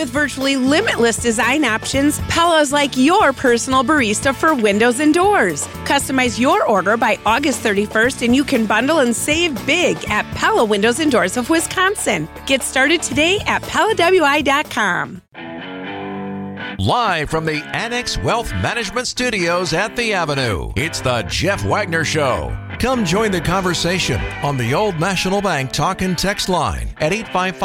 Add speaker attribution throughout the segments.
Speaker 1: With virtually limitless design options, Pella's like your personal barista for windows and doors. Customize your order by August 31st and you can bundle and save big at Pella Windows and Doors of Wisconsin. Get started today at PellaWI.com.
Speaker 2: Live from the Annex Wealth Management Studios at The Avenue, it's the Jeff Wagner Show. Come join the conversation on the Old National Bank talk and text line at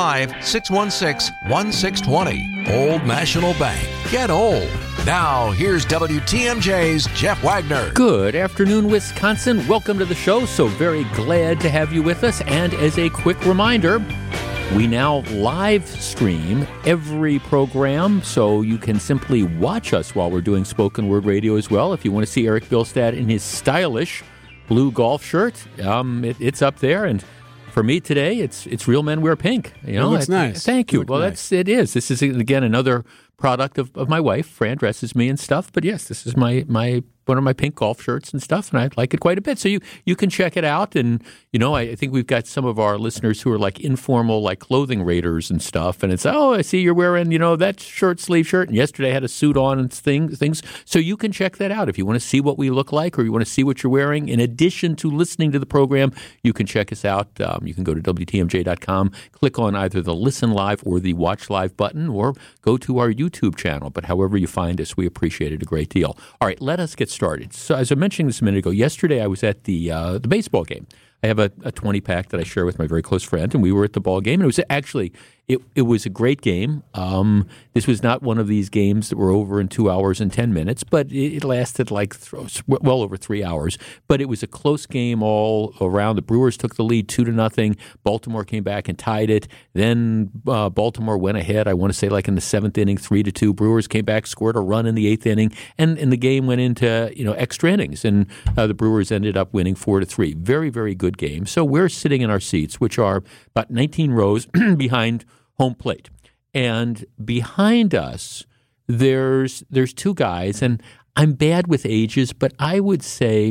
Speaker 2: 855-616-1620. Old National Bank. Get old. Now, here's WTMJ's Jeff Wagner.
Speaker 3: Good afternoon, Wisconsin. Welcome to the show. So very glad to have you with us. And as a quick reminder, we now live stream every program, so you can simply watch us while we're doing spoken word radio as well. If you want to see Eric Bilstad in his stylish blue golf shirt, it's up there. And for me today, it's Real Men Wear Pink. You know,
Speaker 4: it looks nice.
Speaker 3: Thank you. Well,
Speaker 4: nice.
Speaker 3: it is. This is again another product of my wife. Fran dresses me and stuff, but yes, this is my one of my pink golf shirts and stuff, and I like it quite a bit. So you can check it out, and you know, I think we've got some of our listeners who are like informal, like clothing raiders and stuff, and it's, oh, I see you're wearing, you know, that sleeve shirt, and yesterday I had a suit on and things. So you can check that out if you want to see what we look like, or you want to see what you're wearing. In addition to listening to the program, you can check us out. You can go to WTMJ.com, click on either the Listen Live or the Watch Live button, or go to our YouTube channel. But however you find us, we appreciate it a great deal. All right, let us get started. So as I mentioned this a minute ago, yesterday I was at the baseball game. I have a 20-pack that I share with my very close friend, and we were at the ball game. And it was actually it was a great game. This was not one of these games that were over in 2 hours and 10 minutes, but it lasted like well over 3 hours. But it was a close game all around. The Brewers took the lead 2-0. Baltimore came back and tied it. Then Baltimore went ahead, I want to say like in the seventh inning, 3-2. Brewers came back, scored a run in the eighth inning, and the game went into extra innings, and the Brewers ended up winning 4-3. Very, very good game. So we're sitting in our seats, which are about 19 rows behind home plate. And behind us, there's two guys, and I'm bad with ages, but I would say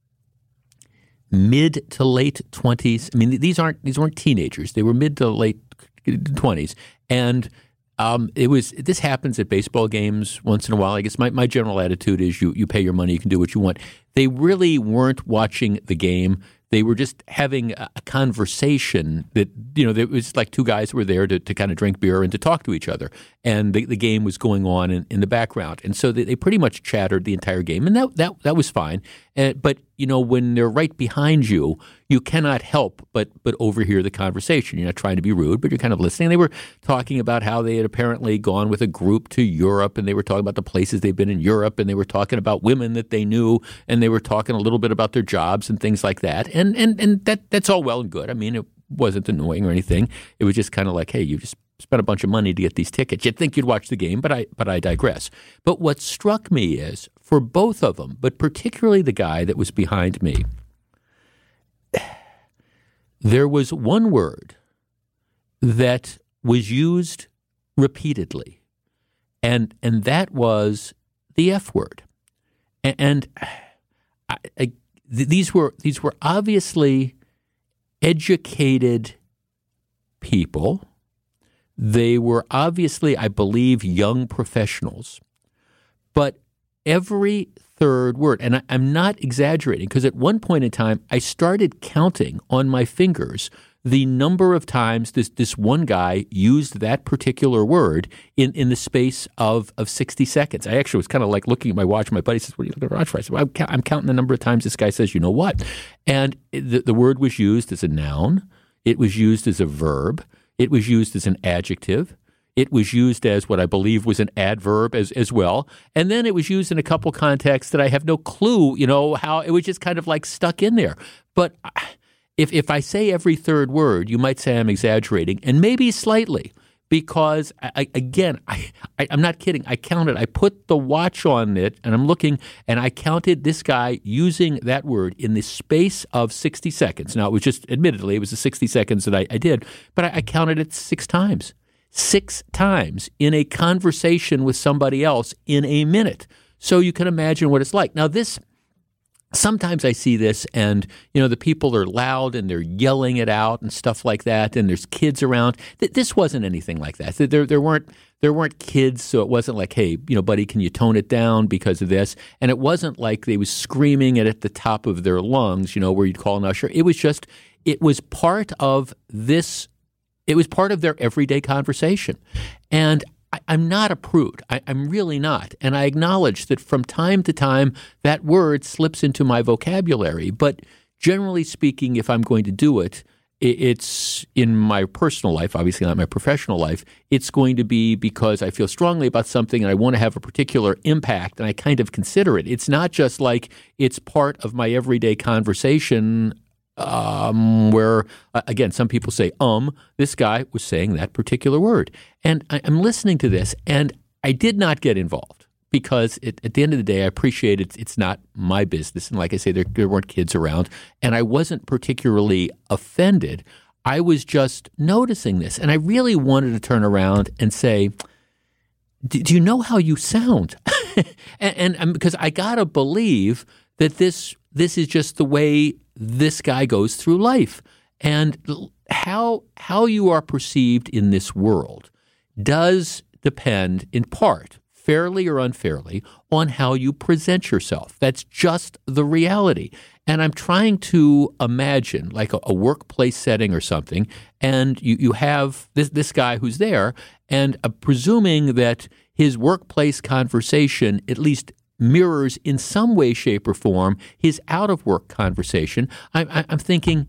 Speaker 3: mid to late 20s. I mean, these weren't teenagers. They were mid to late 20s. And this happens at baseball games once in a while. I guess my general attitude is you pay your money, you can do what you want. They really weren't watching the game. They were just having a conversation that, there was like two guys who were there to kind of drink beer and to talk to each other. And the game was going on in the background. And so they pretty much chattered the entire game. And that was fine. But, when they're right behind you, you cannot help but overhear the conversation. You're not trying to be rude, but you're kind of listening. They were talking about how they had apparently gone with a group to Europe, and they were talking about the places they've been in Europe, and they were talking about women that they knew, and they were talking a little bit about their jobs and things like that. And that's all well and good. I mean, it wasn't annoying or anything. It was just kind of like, hey, you just spent a bunch of money to get these tickets. You'd think you'd watch the game, but I digress. But what struck me is, for both of them, but particularly the guy that was behind me, there was one word that was used repeatedly, and that was the F word. And these were obviously educated people. They were obviously, I believe, young professionals. But every third word, and I'm not exaggerating, because at one point in time, I started counting on my fingers the number of times this one guy used that particular word in the space of 60 seconds. I actually was kind of like looking at my watch. My buddy says, what are you looking at your watch for? I said, well, I'm counting the number of times this guy says, you know what? And the word was used as a noun. It was used as a verb. It was used as an adjective. It was used as what I believe was an adverb as well. And then it was used in a couple contexts that I have no clue, how it was just kind of like stuck in there. But if I say every third word, you might say I'm exaggerating, and maybe slightly, because I'm not kidding. I counted. I put the watch on it, and I'm looking, and I counted this guy using that word in the space of 60 seconds. Now, it was just, admittedly, it was the 60 seconds that I did, but I counted it 6 times. 6 times in a conversation with somebody else in a minute. So you can imagine what it's like. Now, sometimes I see this, and the people are loud and they're yelling it out and stuff like that, and there's kids around. This wasn't anything like that. There there weren't kids, so it wasn't like, hey, buddy, can you tone it down because of this? And it wasn't like they was screaming it at the top of their lungs, where you'd call an usher. It was part of this. It was part of their everyday conversation. And I'm not a prude. I'm really not. And I acknowledge that from time to time, that word slips into my vocabulary. But generally speaking, if I'm going to do it, it's in my personal life, obviously not my professional life. It's going to be because I feel strongly about something and I want to have a particular impact, and I kind of consider it. It's not just like it's part of my everyday conversation where, again, some people say, this guy was saying that particular word. And I'm listening to this, and I did not get involved because at the end of the day, I appreciate it's not my business. And like I say, there weren't kids around, and I wasn't particularly offended. I was just noticing this, and I really wanted to turn around and say, do you know how you sound? and because I got to believe that this is just the way this guy goes through life. And how you are perceived in this world does depend in part, fairly or unfairly, on how you present yourself. That's just the reality. And I'm trying to imagine like a workplace setting or something, and you have this guy who's there, and presuming that his workplace conversation at least mirrors in some way, shape, or form his out-of-work conversation. I'm thinking,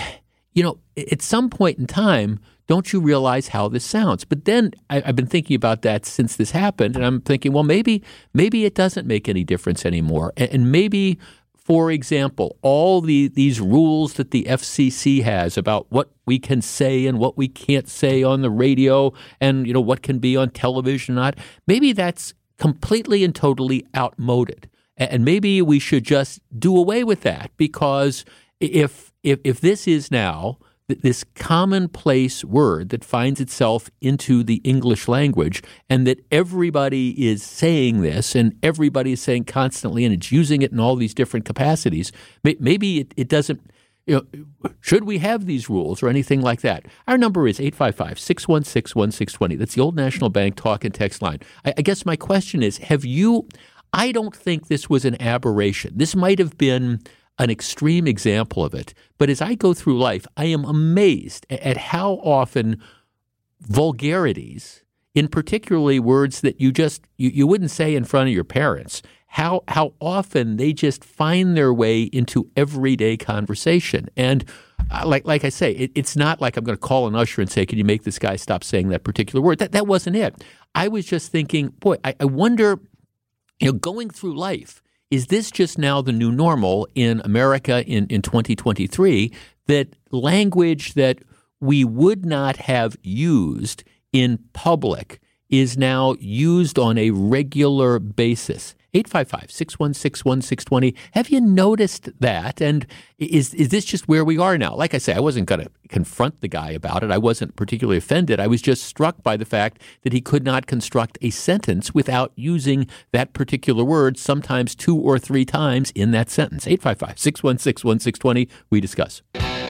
Speaker 3: at some point in time, don't you realize how this sounds? But then I've been thinking about that since this happened, and I'm thinking, well, maybe it doesn't make any difference anymore. And maybe, for example, all these rules that the FCC has about what we can say and what we can't say on the radio and, what can be on television or not, maybe that's completely and totally outmoded. And maybe we should just do away with that, because if this is now this commonplace word that finds itself into the English language, and that everybody is saying this and everybody is saying constantly, and it's using it in all these different capacities, maybe it doesn't, should we have these rules or anything like that? Our number is 855-616-1620. That's the Old National Bank talk and text line. I guess my question is, I don't think this was an aberration. This might have been an extreme example of it. But as I go through life, I am amazed at how often vulgarities, in particularly words that you wouldn't say in front of your parents, how often they just find their way into everyday conversation. And like I say, it's not like I'm going to call an usher and say, can you make this guy stop saying that particular word? That wasn't it. I was just thinking, boy, I wonder, going through life, is this just now the new normal in America in 2023, that language that we would not have used in public is now used on a regular basis? 855-616-1620. Have you noticed that? And is this just where we are now? Like I say, I wasn't going to confront the guy about it. I wasn't particularly offended. I was just struck by the fact that he could not construct a sentence without using that particular word, sometimes 2 or 3 times in that sentence. 855-616-1620. We discuss.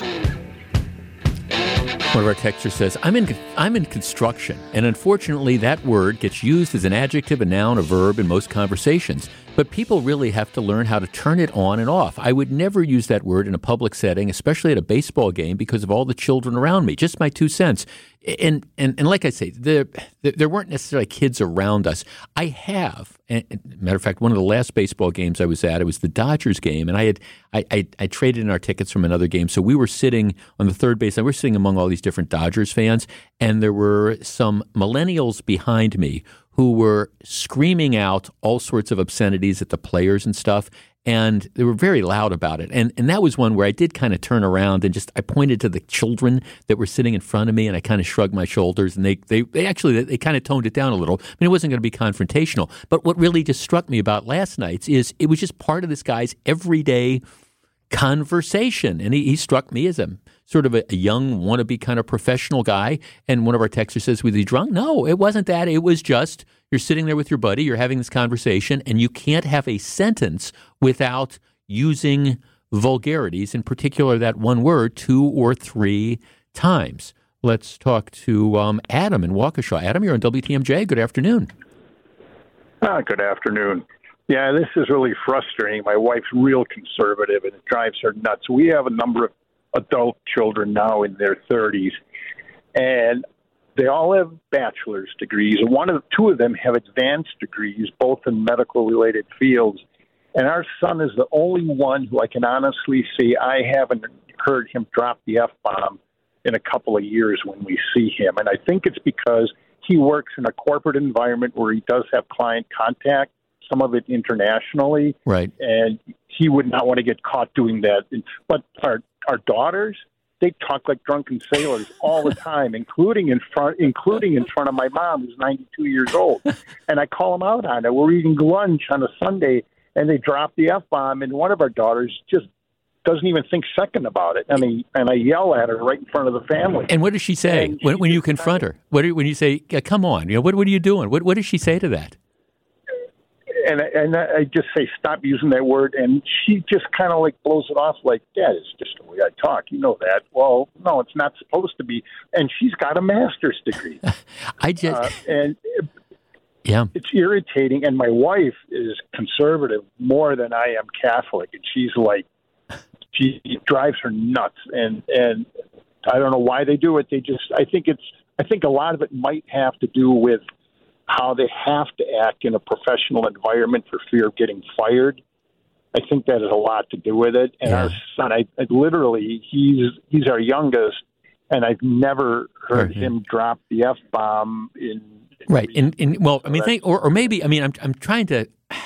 Speaker 3: One of our texters says, I'm in construction, and unfortunately that word gets used as an adjective, a noun, a verb in most conversations. But people really have to learn how to turn it on and off. I would never use that word in a public setting, especially at a baseball game, because of all the children around me. Just my 2 cents. And like I say, there weren't necessarily kids around us. I have, and matter of fact, one of the last baseball games I was at, it was the Dodgers game, and I traded in our tickets from another game. So we were sitting on the third base, and we're sitting among all these different Dodgers fans, and there were some millennials behind me who were screaming out all sorts of obscenities at the players and stuff, and they were very loud about it. And that was one where I did kind of turn around and I pointed to the children that were sitting in front of me, and I kind of shrugged my shoulders, and they kind of toned it down a little. I mean, it wasn't going to be confrontational. But what really just struck me about last night's is it was just part of this guy's everyday conversation. And he struck me as a sort of a young, wannabe kind of professional guy. And one of our texters says, was he drunk? No, it wasn't that. It was just, you're sitting there with your buddy, you're having this conversation, and you can't have a sentence without using vulgarities, in particular that one word, 2 or 3 times. Let's talk to Adam in Waukesha. Adam, you're on WTMJ. Good afternoon.
Speaker 4: Good afternoon. Yeah, this is really frustrating. My wife's real conservative, and it drives her nuts. We have a number of adult children now in their 30s, and they all have bachelor's degrees. Two of them have advanced degrees, both in medical-related fields. And our son is the only one who I can honestly say I haven't heard him drop the F-bomb in a couple of years when we see him. And I think it's because he works in a corporate environment where he does have client contact, some of it internationally.
Speaker 3: Right. And
Speaker 4: he would not want to get caught doing that. But our daughters, they talk like drunken sailors all the time, including in front of my mom, who's 92 years old. And I call them out on it. We're eating lunch on a Sunday, and they drop the F-bomb, and one of our daughters just doesn't even think second about it. And I yell at her right in front of the family.
Speaker 3: And what does she say when you confront her? When you say, "Come on, what are you doing?" What does she say to that?
Speaker 4: And I just say, stop using that word. And she just kind of like blows it off like, Dad, it's just the way I talk. You know that. Well, no, it's not supposed to be. And she's got a master's degree.
Speaker 3: Yeah.
Speaker 4: It's irritating. And my wife is conservative more than I am Catholic. And she's like, she drives her nuts. And I don't know why they do it. I think a lot of it might have to do with how they have to act in a professional environment for fear of getting fired. I think that has a lot to do with it. And our son, I literally, he's our youngest, and I've never heard him drop the F-bomb in
Speaker 3: right. I'm trying to.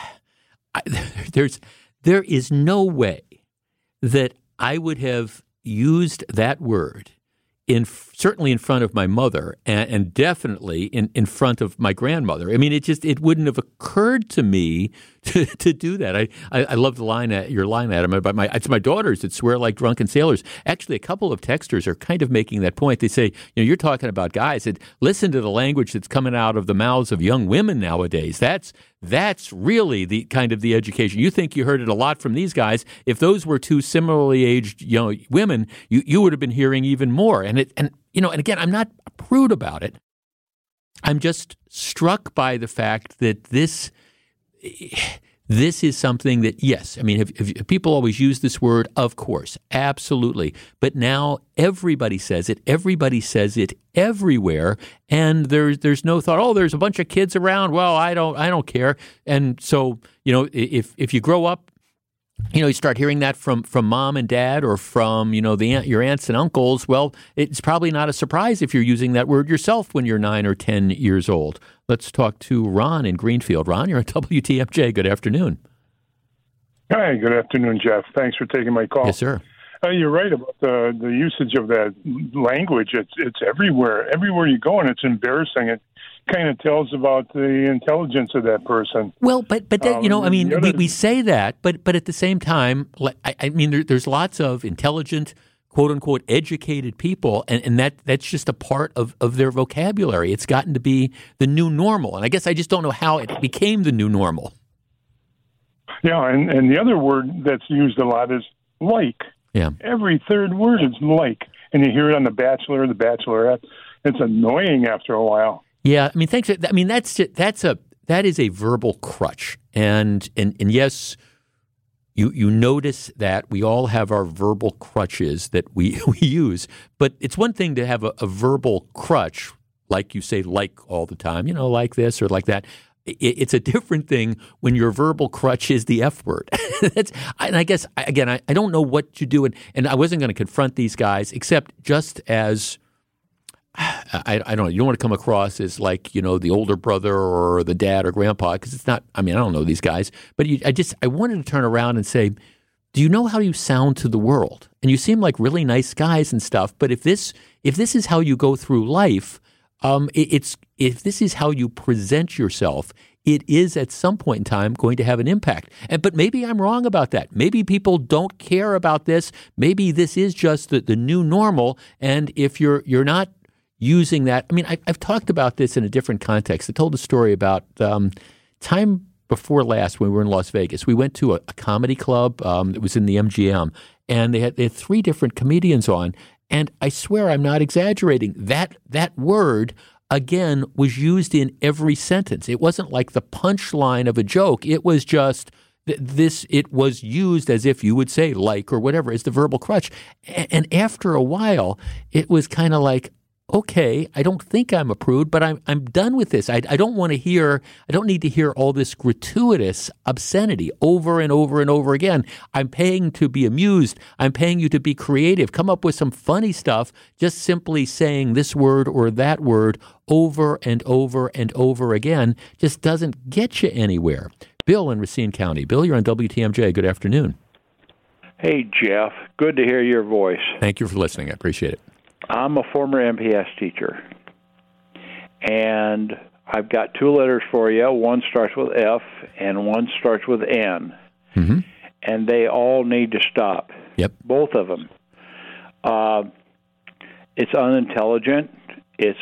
Speaker 3: There is no way that I would have used that word certainly in front of my mother and definitely in front of my grandmother. I mean, it wouldn't have occurred to me to do that. I love your line, Adam, about it's my daughters that swear like drunken sailors. Actually, a couple of texters are kind of making that point. They say, you're talking about guys that listen to the language that's coming out of the mouths of young women nowadays. That's really the kind of the education. You think you heard it a lot from these guys. If those were two similarly aged women, you would have been hearing even more. And again, I'm not a prude about it. I'm just struck by the fact that this is something that, yes, I mean, have people always use this word? Of course, absolutely. But now everybody says it. Everybody says it everywhere, and there's no thought. Oh, there's a bunch of kids around. Well, I don't care. And so, if you grow up, you start hearing that from mom and dad or from, your aunts and uncles. Well, it's probably not a surprise if you're using that word yourself when you're 9 or 10 years old. Let's talk to Ron in Greenfield. Ron, you're on WTMJ. Good afternoon.
Speaker 5: Hi, good afternoon, Jeff. Thanks for taking my call.
Speaker 3: Yes, sir.
Speaker 5: You're right about the usage of that language. It's everywhere. Everywhere you go, and it's embarrassing. It kind of tells about the intelligence of that person.
Speaker 3: Well, but that, we say that, but at the same time, I mean, there's lots of intelligent, quote unquote, educated people, and that's just a part of their vocabulary. It's gotten to be the new normal, and I guess I just don't know how it became the new normal.
Speaker 5: Yeah, and the other word that's used a lot is like.
Speaker 3: Yeah.
Speaker 5: Every third word is like, and you hear it on The Bachelor, The Bachelorette. It's annoying after a while.
Speaker 3: Yeah, I mean, thanks. I mean, that is a verbal crutch, and yes, you notice that we all have our verbal crutches that we use, but it's one thing to have a verbal crutch, like you say, like all the time, like this or like that. It's a different thing when your verbal crutch is the F word. And I guess, again, I don't know what you do, and I wasn't going to confront these guys, except just as. I don't know. You don't want to come across as like, the older brother or the dad or grandpa, because it's not, I mean, I don't know these guys, but I wanted to turn around and say, do you know how you sound to the world? And you seem like really nice guys and stuff, but if this is how you go through life, if this is how you present yourself, it is at some point in time going to have an impact. But maybe I'm wrong about that. Maybe people don't care about this. Maybe this is just the new normal. And if you're not using that, I mean, I've talked about this in a different context. I told a story about time before last when we were in Las Vegas. We went to a comedy club. It was in the MGM, and they had 3 different comedians on. And I swear I'm not exaggerating. That word, again, was used in every sentence. It wasn't like the punchline of a joke. It was just it was used as if you would say like or whatever as the verbal crutch. And after a while, it was kind of like, okay, I don't think I'm a prude, but I'm done with this. I don't need to hear all this gratuitous obscenity over and over and over again. I'm paying to be amused. I'm paying you to be creative. Come up with some funny stuff. Just simply saying this word or that word over and over and over again just doesn't get you anywhere. Bill in Racine County. Bill, you're on WTMJ. Good afternoon.
Speaker 6: Hey, Jeff. Good to hear your voice.
Speaker 3: Thank you for listening. I appreciate it.
Speaker 6: I'm a former MPS teacher, and I've got two letters for you. One starts with F, and one starts with N, and they all need to stop.
Speaker 3: Yep.
Speaker 6: Both of them. It's unintelligent. It's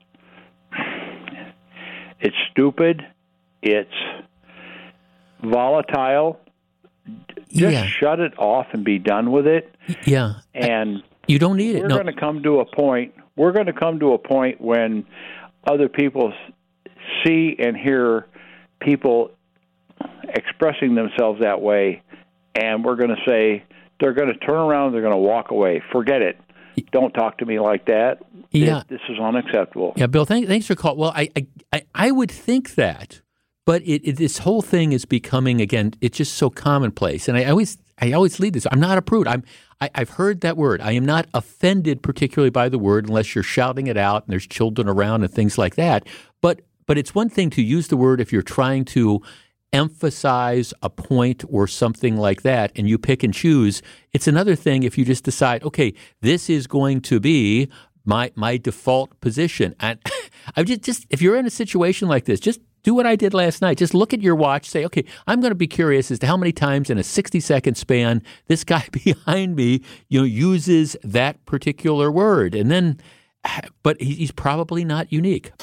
Speaker 6: stupid. It's volatile. Just shut it off and be done with it.
Speaker 3: Yeah.
Speaker 6: And
Speaker 3: you don't need it.
Speaker 6: We're going to come to a point. We're going to come to a point when other people see and hear people expressing themselves that way, and we're going to say they're going to turn around. They're going to walk away. Forget it. Don't talk to me like that.
Speaker 3: Yeah.
Speaker 6: This is unacceptable.
Speaker 3: Yeah, Bill. Thanks for calling. Well, I would think that. But this whole thing is becoming, again, it's just so commonplace. And I always lead this. I'm not a prude. I've heard that word. I am not offended particularly by the word unless you're shouting it out and there's children around and things like that. But it's one thing to use the word if you're trying to emphasize a point or something like that and you pick and choose. It's another thing if you just decide, okay, this is going to be my default position. And I just if you're in a situation like this, just do what I did last night. Just look at your watch, say, okay, I'm going to be curious as to how many times in a 60-second span this guy behind me, uses that particular word. And then, but he's probably not unique.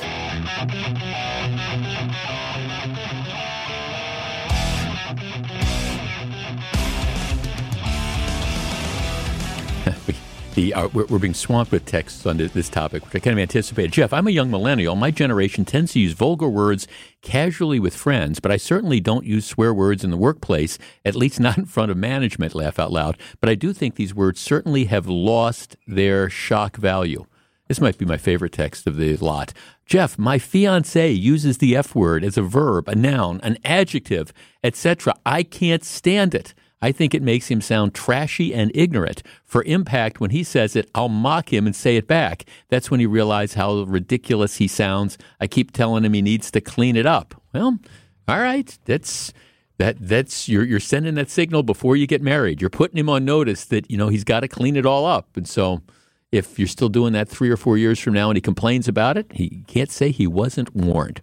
Speaker 3: We're being swamped with texts on this topic, which I kind of anticipated. Jeff, I'm a young millennial. My generation tends to use vulgar words casually with friends, but I certainly don't use swear words in the workplace, at least not in front of management, laugh out loud. But I do think these words certainly have lost their shock value. This might be my favorite text of the lot. Jeff, my fiancé uses the F word as a verb, a noun, an adjective, etc. I can't stand it. I think it makes him sound trashy and ignorant. For impact, when he says it, I'll mock him and say it back. That's when he realizes how ridiculous he sounds. I keep telling him he needs to clean it up. Well, all right. That's you're sending that signal before you get married. You're putting him on notice that, he's got to clean it all up. And so if you're still doing that 3 or 4 years from now and he complains about it, he can't say he wasn't warned.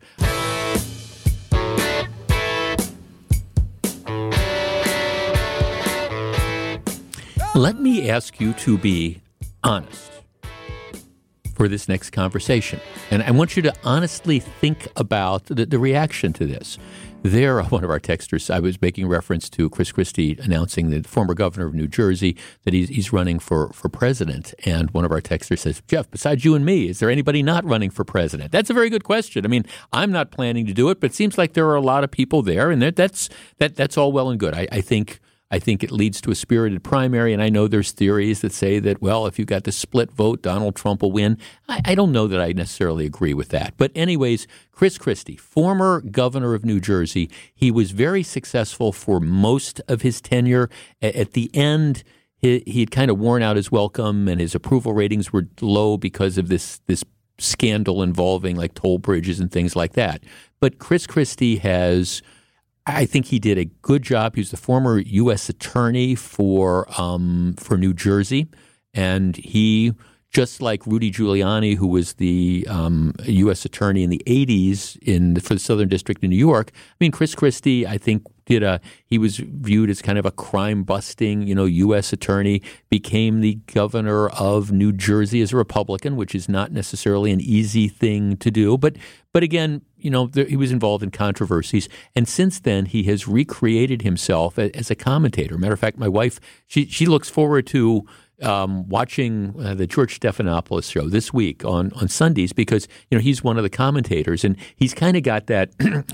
Speaker 3: Let me ask you to be honest for this next conversation. And I want you to honestly think about the reaction to this. One of our texters, I was making reference to Chris Christie announcing, the former governor of New Jersey, that he's running for president. And one of our texters says, Jeff, besides you and me, is there anybody not running for president? That's a very good question. I mean, I'm not planning to do it, but it seems like there are a lot of people there, and that's all well and good. I think it leads to a spirited primary, and I know there's theories that say that, well, if you got the split vote, Donald Trump will win. I don't know that I necessarily agree with that. But anyways, Chris Christie, former governor of New Jersey, he was very successful for most of his tenure. At the end, he had kind of worn out his welcome, and his approval ratings were low because of this scandal involving like toll bridges and things like that. But Chris Christie I think he did a good job. He was the former U.S. attorney for New Jersey, and he, just like Rudy Giuliani, who was the U.S. attorney in the 80s for the Southern District of New York. I mean, Chris Christie, I think, he was viewed as kind of a crime-busting, U.S. attorney, became the governor of New Jersey as a Republican, which is not necessarily an easy thing to do. But again, he was involved in controversies. And since then, he has recreated himself as a commentator. Matter of fact, my wife, she looks forward to watching the George Stephanopoulos show this week on Sundays because, he's one of the commentators, and he's kind of got that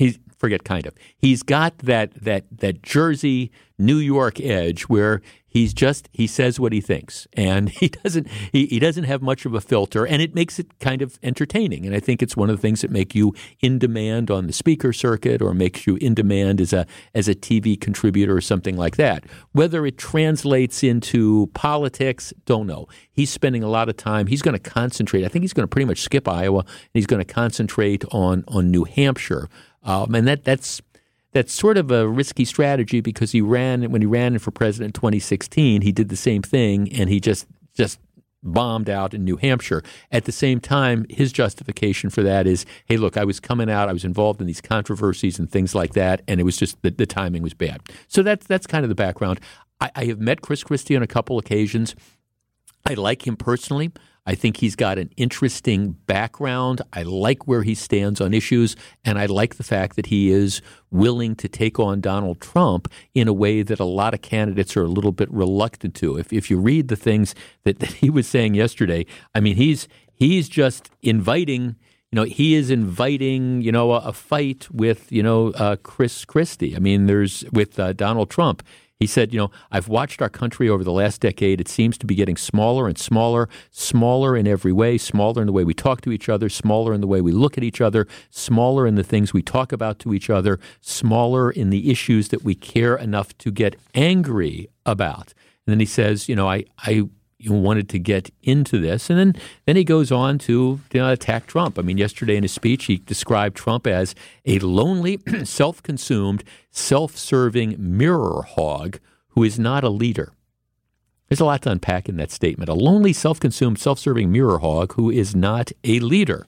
Speaker 3: he's got that Jersey, New York edge where he says what he thinks, and he doesn't have much of a filter, and it makes it kind of entertaining. And I think it's one of the things that make you in demand on the speaker circuit, or makes you in demand as a TV contributor or something like that. Whether it translates into politics, don't know. He's spending a lot of time. He's going to concentrate. I think he's going to pretty much skip Iowa, and he's going to concentrate on New Hampshire. And that's sort of a risky strategy because when he ran for president in 2016, he did the same thing, and he just bombed out in New Hampshire. At the same time, his justification for that is, hey, look, I was coming out, I was involved in these controversies and things like that, and it was just the timing was bad. So that's kind of the background. I have met Chris Christie on a couple occasions. I like him personally. I think he's got an interesting background. I like where he stands on issues, and I like the fact that he is willing to take on Donald Trump in a way that a lot of candidates are a little bit reluctant to. If you read the things that he was saying yesterday, I mean, he's just inviting. He is inviting, a fight with, Chris Christie. I mean, there's with Donald Trump. He said, I've watched our country over the last decade. It seems to be getting smaller and smaller, smaller in every way, smaller in the way we talk to each other, smaller in the way we look at each other, smaller in the things we talk about to each other, smaller in the issues that we care enough to get angry about. And then he says, I wanted to get into this. And then he goes on to attack Trump. I mean, yesterday in his speech, he described Trump as a lonely, self-consumed, self-serving mirror hog who is not a leader. There's a lot to unpack in that statement. A lonely, self-consumed, self-serving mirror hog who is not a leader.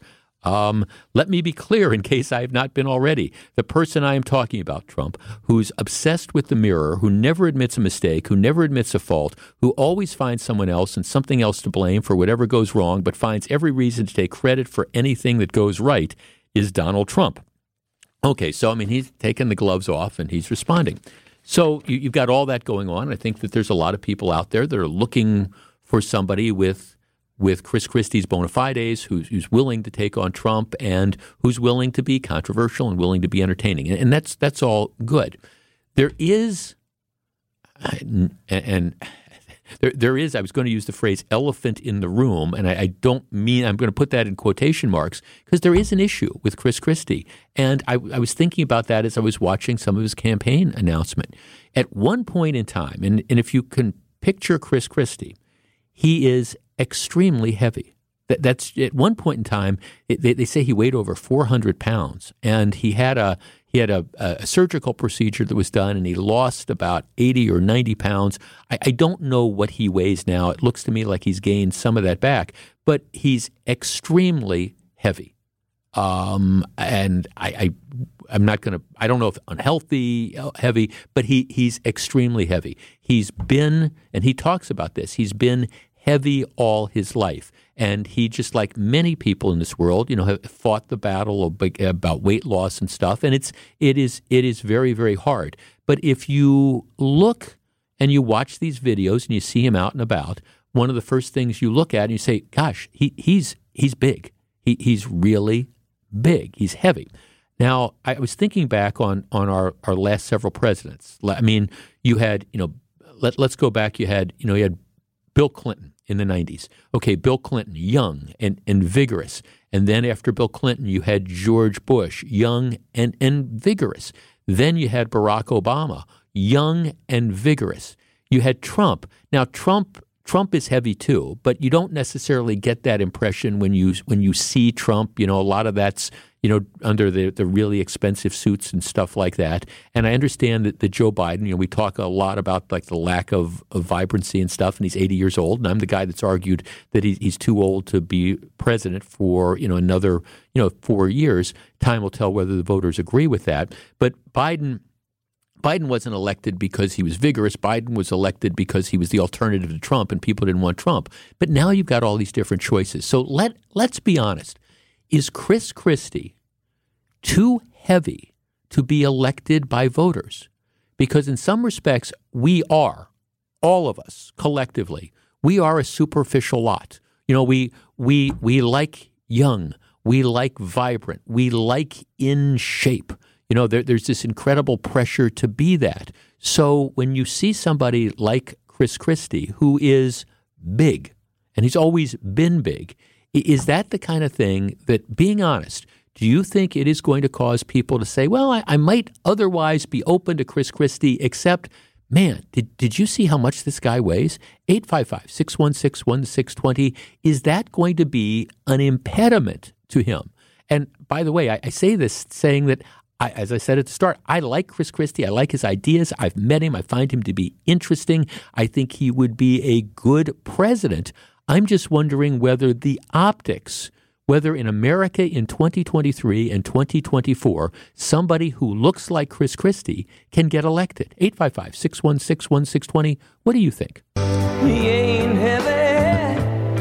Speaker 3: Let me be clear in case I have not been already. The person I am talking about, Trump, who's obsessed with the mirror, who never admits a mistake, who never admits a fault, who always finds someone else and something else to blame for whatever goes wrong, but finds every reason to take credit for anything that goes right, is Donald Trump. Okay, so, I mean, he's taken the gloves off and he's responding. So you've got all that going on. I think that there's a lot of people out there that are looking for somebody with Chris Christie's bona fides, who's willing to take on Trump and who's willing to be controversial and willing to be entertaining. And that's all good. There is, I was going to use the phrase elephant in the room, and I don't mean, I'm going to put that in quotation marks, because there is an issue with Chris Christie. And I was thinking about that as I was watching some of his campaign announcement. At one point in time, and if you can picture Chris Christie, he is extremely heavy. That's at one point in time. They say he weighed over 400 pounds, and he had a surgical procedure that was done, and he lost about 80 or 90 pounds. I don't know what he weighs now. It looks to me like he's gained some of that back, but he's extremely heavy. And I'm not going to. I don't know if unhealthy, heavy, but he's extremely heavy. He's been, and he talks about this. He's been heavy all his life. And he, just like many people in this world, have fought the battle about weight loss and stuff. And it is very, very hard. But if you look and you watch these videos and you see him out and about, one of the first things you look at and you say, gosh, he's big. He's really big. He's heavy. Now, I was thinking back on our last several presidents. I mean, you had, let's go back. You had Bill Clinton in the 90s. Okay, Bill Clinton, young and vigorous. And then after Bill Clinton, you had George Bush, young and vigorous. Then you had Barack Obama, young and vigorous. You had Trump. Now, Trump is heavy too, but you don't necessarily get that impression when you see Trump. A lot of that's under the really expensive suits and stuff like that. And I understand that Joe Biden, we talk a lot about like the lack of vibrancy and stuff, and he's 80 years old, and I'm the guy that's argued that he's too old to be president for another 4 years. Time will tell whether the voters agree with that. But Biden wasn't elected because he was vigorous. Biden was elected because he was the alternative to Trump, and people didn't want Trump. But now you've got all these different choices. So let's be honest. Is Chris Christie too heavy to be elected by voters? Because in some respects, we are, all of us collectively, we are a superficial lot. You know, we like young, we like vibrant, we like in shape. You know, there's this incredible pressure to be that. So when you see somebody like Chris Christie, who is big, and he's always been big, is that the kind of thing that, being honest, do you think it is going to cause people to say, well, I might otherwise be open to Chris Christie, except, man, did you see how much this guy weighs? 855-616-1620. Is that going to be an impediment to him? And by the way, I say this saying that, as I said at the start, I like Chris Christie. I like his ideas. I've met him. I find him to be interesting. I think he would be a good president. I'm just wondering whether the optics, whether in America in 2023 and 2024, somebody who looks like Chris Christie can get elected. 855-616-1620. What do you think?
Speaker 7: He ain't heavy.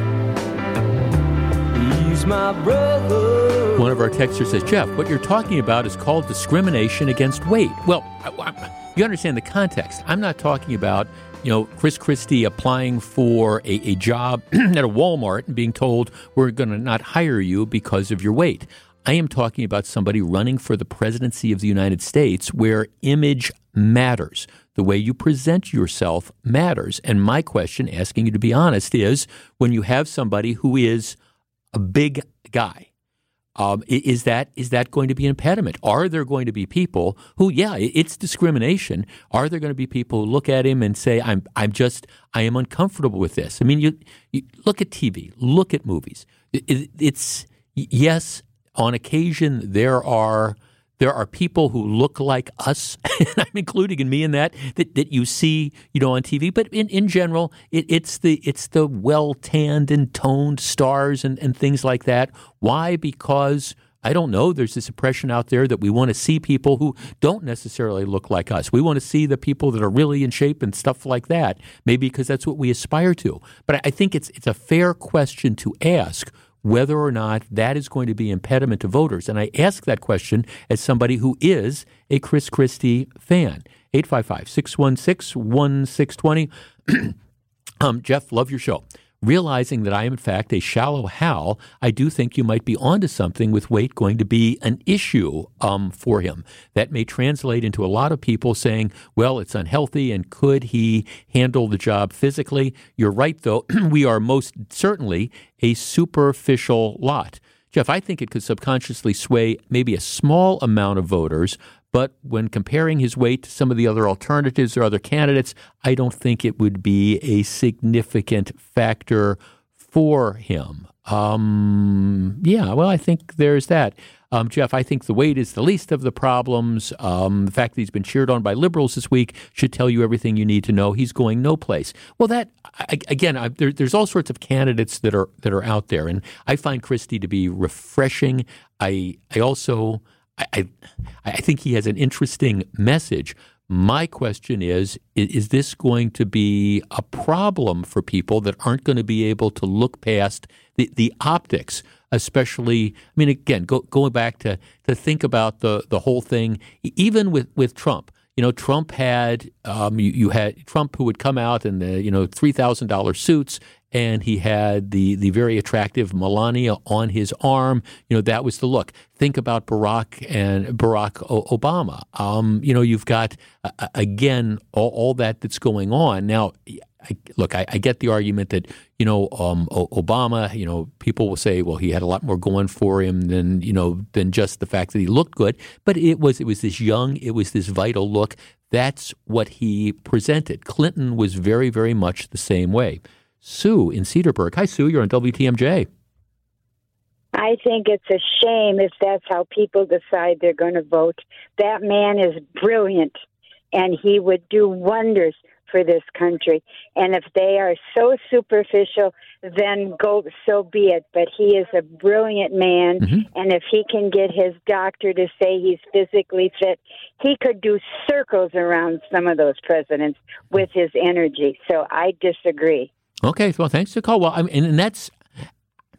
Speaker 7: He's my brother.
Speaker 3: One of our texters says, Jeff, what you're talking about is called discrimination against weight. Well, you understand the context. I'm not talking about, Chris Christie applying for a job at a Walmart and being told we're going to not hire you because of your weight. I am talking about somebody running for the presidency of the United States where image matters. The way you present yourself matters. And my question, asking you to be honest, is when you have somebody who is a big guy, is that going to be an impediment? Are there going to be people who, it's discrimination. Are there going to be people who look at him and say, I am uncomfortable with this? I mean, you look at TV, look at movies. It's yes, on occasion there are people who look like us, and I'm including in me in that you see, on TV. But in general, it's the well-tanned and toned stars and things like that. Why? Because, I don't know, there's this impression out there that we want to see people who don't necessarily look like us. We want to see the people that are really in shape and stuff like that, maybe because that's what we aspire to. But I think it's a fair question to ask whether or not that is going to be impediment to voters. And I ask that question as somebody who is a Chris Christie fan. 855-616-1620. Jeff, love your show. Realizing that I am, in fact, a shallow Hal, I do think you might be onto something with weight going to be an issue for him. That may translate into a lot of people saying, well, it's unhealthy, and could he handle the job physically? You're right, though. We are most certainly a superficial lot. Jeff, I think it could subconsciously sway maybe a small amount of voters, but when comparing his weight to some of the other alternatives or other candidates, I don't think it would be a significant factor for him. I think there's that. Jeff, I think the weight is the least of the problems. The fact that he's been cheered on by liberals this week should tell you everything you need to know. He's going no place. Well, there's all sorts of candidates that are out there, and I find Christie to be refreshing. I think he has an interesting message. My question is this going to be a problem for people that aren't going to be able to look past the optics, especially, I mean, again, going back to think about the whole thing, even with Trump. Trump had you had Trump who would come out in the $3,000 suits, and he had the very attractive Melania on his arm. That was the look. Think about Barack Obama. You've got again all that's going on now. I get the argument that Obama. People will say, well, he had a lot more going for him than just the fact that he looked good. But it was this young, it was this vital look. That's what he presented. Clinton was very, very much the same way. Sue in Cedarburg. Hi, Sue. You're on WTMJ.
Speaker 8: I think it's a shame if that's how people decide they're going to vote. That man is brilliant, and he would do wonders for this country. And if they are so superficial, then so be it. But he is a brilliant man, and if he can get his doctor to say he's physically fit, he could do circles around some of those presidents with his energy. So I disagree.
Speaker 3: Okay, well, thanks for the call. Well, and that's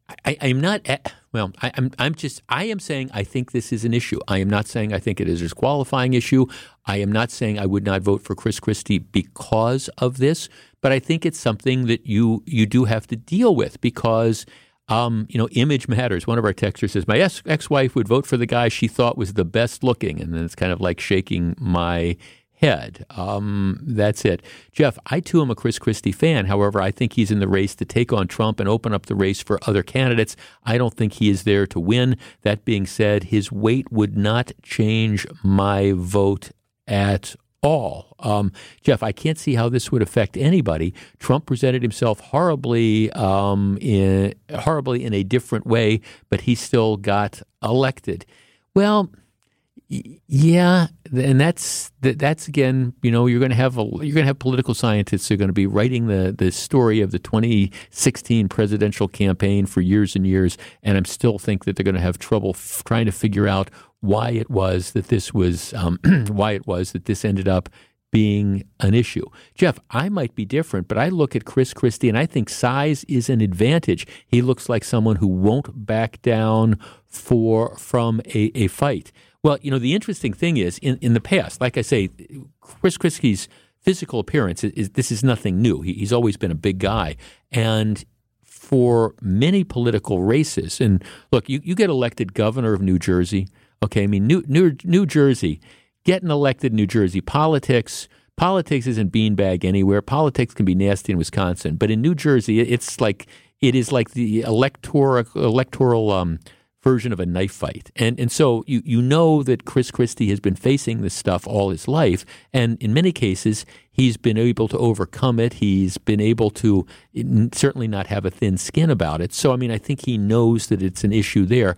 Speaker 3: I'm not. I am saying I think this is an issue. I am not saying I think it is a disqualifying issue. I am not saying I would not vote for Chris Christie because of this. But I think it's something that you do have to deal with because, image matters. One of our texters says, my ex-wife would vote for the guy she thought was the best looking. And then it's kind of like shaking my head. That's it. Jeff, I too am a Chris Christie fan. However, I think he's in the race to take on Trump and open up the race for other candidates. I don't think he is there to win. That being said, his weight would not change my vote at all. Jeff, I can't see how this would affect anybody. Trump presented himself horribly in a different way, but he still got elected. Well, yeah, and that's again, you're going to have political scientists who are going to be writing the story of the 2016 presidential campaign for years and years, and I still think that they're going to have trouble trying to figure out why it was that this ended up being an issue. Jeff, I might be different, but I look at Chris Christie and I think size is an advantage. He looks like someone who won't back down from a fight. Well, the interesting thing is, in the past, like I say, Chris Christie's physical appearance this is nothing new. He's always been a big guy, and for many political races, and look, you get elected governor of New Jersey. Okay, I mean New Jersey, getting elected in New Jersey, politics isn't beanbag anywhere. Politics can be nasty in Wisconsin, but in New Jersey, it is like the electoral version of a knife fight. And so you know that Chris Christie has been facing this stuff all his life, and in many cases he's been able to overcome it. He's been able to certainly not have a thin skin about it. So I think he knows that it's an issue there.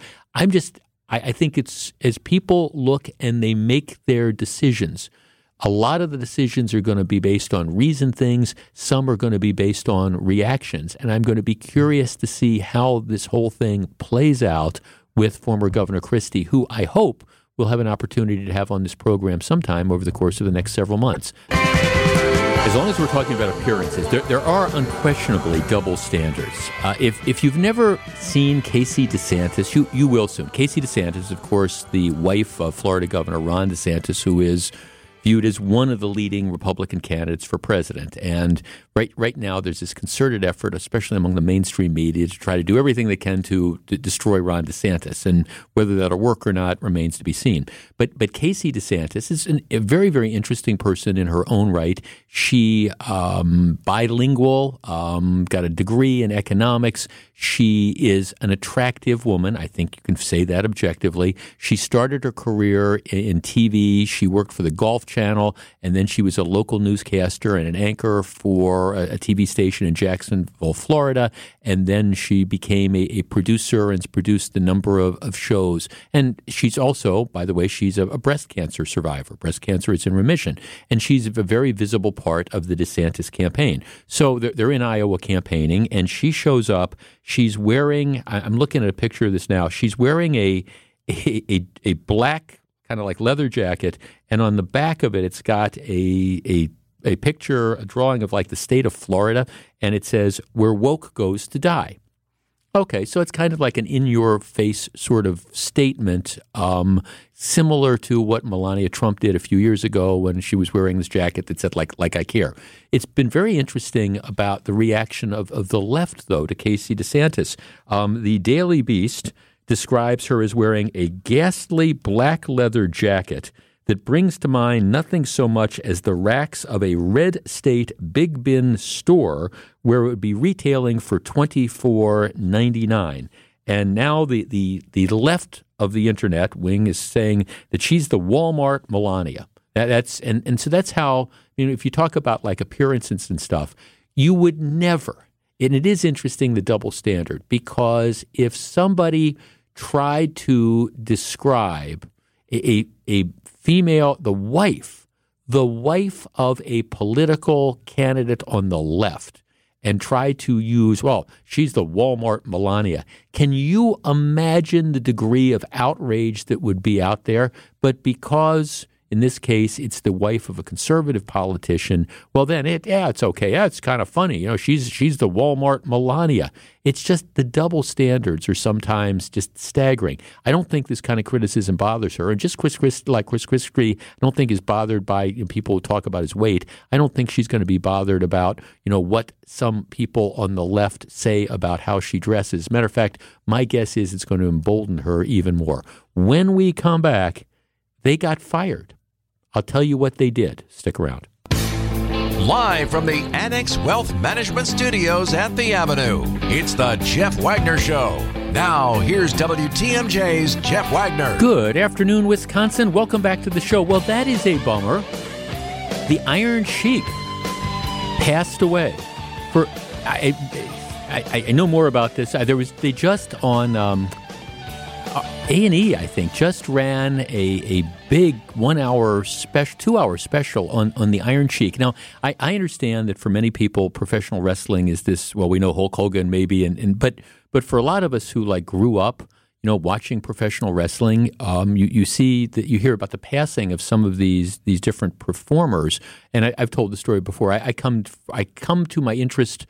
Speaker 3: I think it's as people look and they make their decisions, a lot of the decisions are going to be based on reasoned things. Some are going to be based on reactions. And I'm going to be curious to see how this whole thing plays out with former Governor Christie, who I hope we'll have an opportunity to have on this program sometime over the course of the next several months. As long as we're talking about appearances, there are unquestionably double standards. If you've never seen Casey DeSantis, you will soon. Casey DeSantis, of course, the wife of Florida Governor Ron DeSantis, who is viewed as one of the leading Republican candidates for president. And right now there's this concerted effort, especially among the mainstream media, to try to do everything they can to destroy Ron DeSantis. And whether that'll work or not remains to be seen. But Casey DeSantis is a very, very interesting person in her own right. She bilingual, got a degree in economics. She is an attractive woman. I think you can say that objectively. She started her career in TV. She worked for the Golf Channel, and then she was a local newscaster and an anchor for a TV station in Jacksonville, Florida. And then she became a producer and has produced a number of shows. And she's also, by the way, she's a breast cancer survivor. Breast cancer is in remission. And she's a very visible part of the DeSantis campaign. So they're in Iowa campaigning, and she shows up. She's wearing, I'm looking at a picture of this now, she's wearing a black kind of like leather jacket, and on the back of it, it's got a picture, a drawing of like the state of Florida, and it says, "Where woke goes to die." Okay, so it's kind of like an in-your-face sort of statement, similar to what Melania Trump did a few years ago when she was wearing this jacket that said, like I care. It's been very interesting about the reaction of the left, though, to Casey DeSantis. The Daily Beast describes her as wearing a ghastly black leather jacket that brings to mind nothing so much as the racks of a red state Big Bin store where it would be retailing for $24.99. And now the left of the internet wing is saying that she's the Walmart Melania. And so that's how, if you talk about like appearances and stuff, you would never, and it is interesting, the double standard, because if somebody tried to describe a female, the wife of a political candidate on the left, and try to use, well, she's the Walmart Melania. Can you imagine the degree of outrage that would be out there? But because In this case, it's the wife of a conservative politician. Well, then it's okay. Yeah, it's kind of funny. She's the Walmart Melania. It's just the double standards are sometimes just staggering. I don't think this kind of criticism bothers her. And just Chris Christie, I don't think is bothered by people who talk about his weight. I don't think she's going to be bothered about, what some people on the left say about how she dresses. Matter of fact, my guess is it's going to embolden her even more. When we come back, they got fired. I'll tell you what they did. Stick around.
Speaker 2: Live from the Annex Wealth Management Studios at the Avenue, it's the Jeff Wagner Show. Now, here's WTMJ's Jeff Wagner.
Speaker 3: Good afternoon, Wisconsin. Welcome back to the show. Well, that is a bummer. The Iron Sheik passed away. I know more about this. They just on A&E, I think, just ran a big 1 hour special, 2 hour special on the Iron Sheik. Now, I understand that for many people, professional wrestling is this. Well, we know Hulk Hogan maybe, but for a lot of us who grew up, watching professional wrestling, you see that you hear about the passing of some of these different performers. And I've told the story before. I come to my interest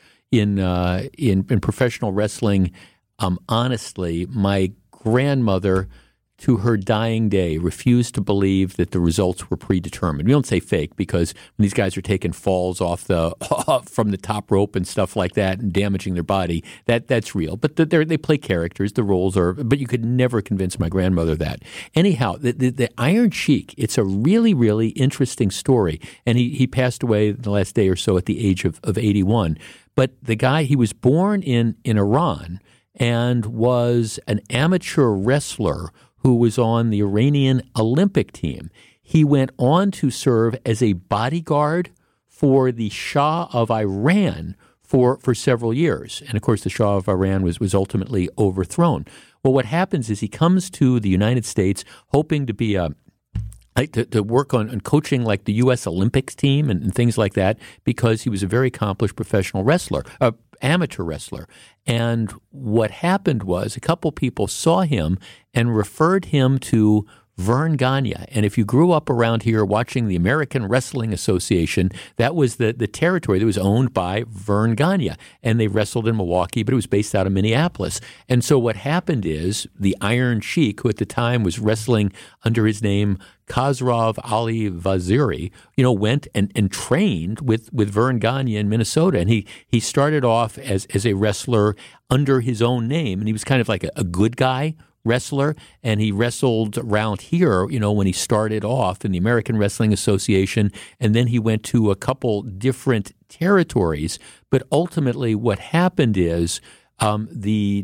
Speaker 3: in professional wrestling. Honestly, my grandmother, to her dying day, refused to believe that the results were predetermined. We don't say fake because when these guys are taking falls off from the top rope and stuff like that and damaging their body, that's real. But they play characters. The roles are. But you could never convince my grandmother that. Anyhow, the Iron Sheik. It's a really, really interesting story. And he passed away the last day or so at the age of 81. But the guy, he was born in Iran and was an amateur wrestler who was on the Iranian Olympic team. He went on to serve as a bodyguard for the Shah of Iran for several years. And, of course, the Shah of Iran was ultimately overthrown. Well, what happens is he comes to the United States hoping to be to work on coaching like the U.S. Olympics team and things like that because he was a very accomplished professional wrestler, amateur wrestler. And what happened was a couple people saw him and referred him to Verne Gagne. And if you grew up around here watching the American Wrestling Association, that was the territory that was owned by Verne Gagne. And they wrestled in Milwaukee, but it was based out of Minneapolis. And so what happened is the Iron Sheik, who at the time was wrestling under his name Khosrow Ali Vaziri, went and trained with Verne Gagne in Minnesota. And he started off as a wrestler under his own name. And he was kind of like a good guy wrestler, and he wrestled around here, when he started off in the American Wrestling Association, and then he went to a couple different territories. But ultimately what happened is the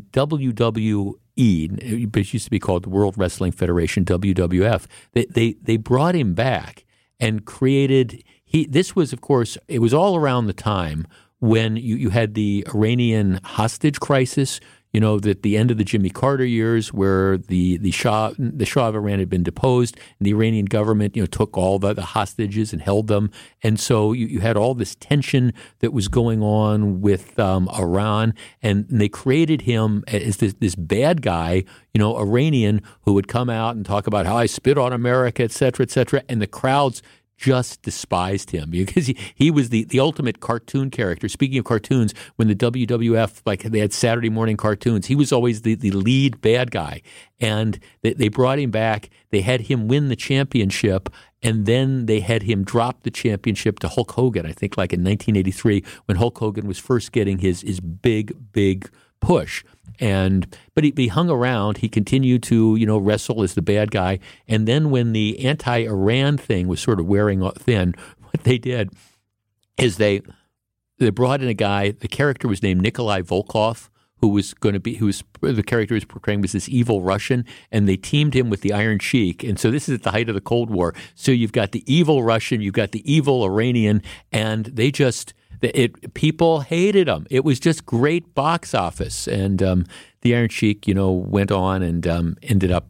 Speaker 3: WWE, but it used to be called the World Wrestling Federation, WWF, they brought him back and created, this was, of course, it was all around the time when you had the Iranian hostage crisis, that the end of the Jimmy Carter years where the Shah of Iran had been deposed and the Iranian government, took all the hostages and held them. And so you had all this tension that was going on with Iran, and they created him as this bad guy, Iranian, who would come out and talk about how I spit on America, et cetera, and the crowds just despised him because he was the ultimate cartoon character. Speaking of cartoons, when the WWF, they had Saturday morning cartoons, he was always the lead bad guy. And they brought him back. They had him win the championship, and then they had him drop the championship to Hulk Hogan, I think like in 1983, when Hulk Hogan was first getting his big push. But he hung around. He continued to, wrestle as the bad guy. And then when the anti-Iran thing was sort of wearing thin, what they did is they brought in a guy. The character was named Nikolai Volkov, the character was portraying was this evil Russian, and they teamed him with the Iron Sheik. And so this is at the height of the Cold War. So you've got the evil Russian, you've got the evil Iranian, and people hated him. It was just great box office. And the Iron Sheik, went on and ended up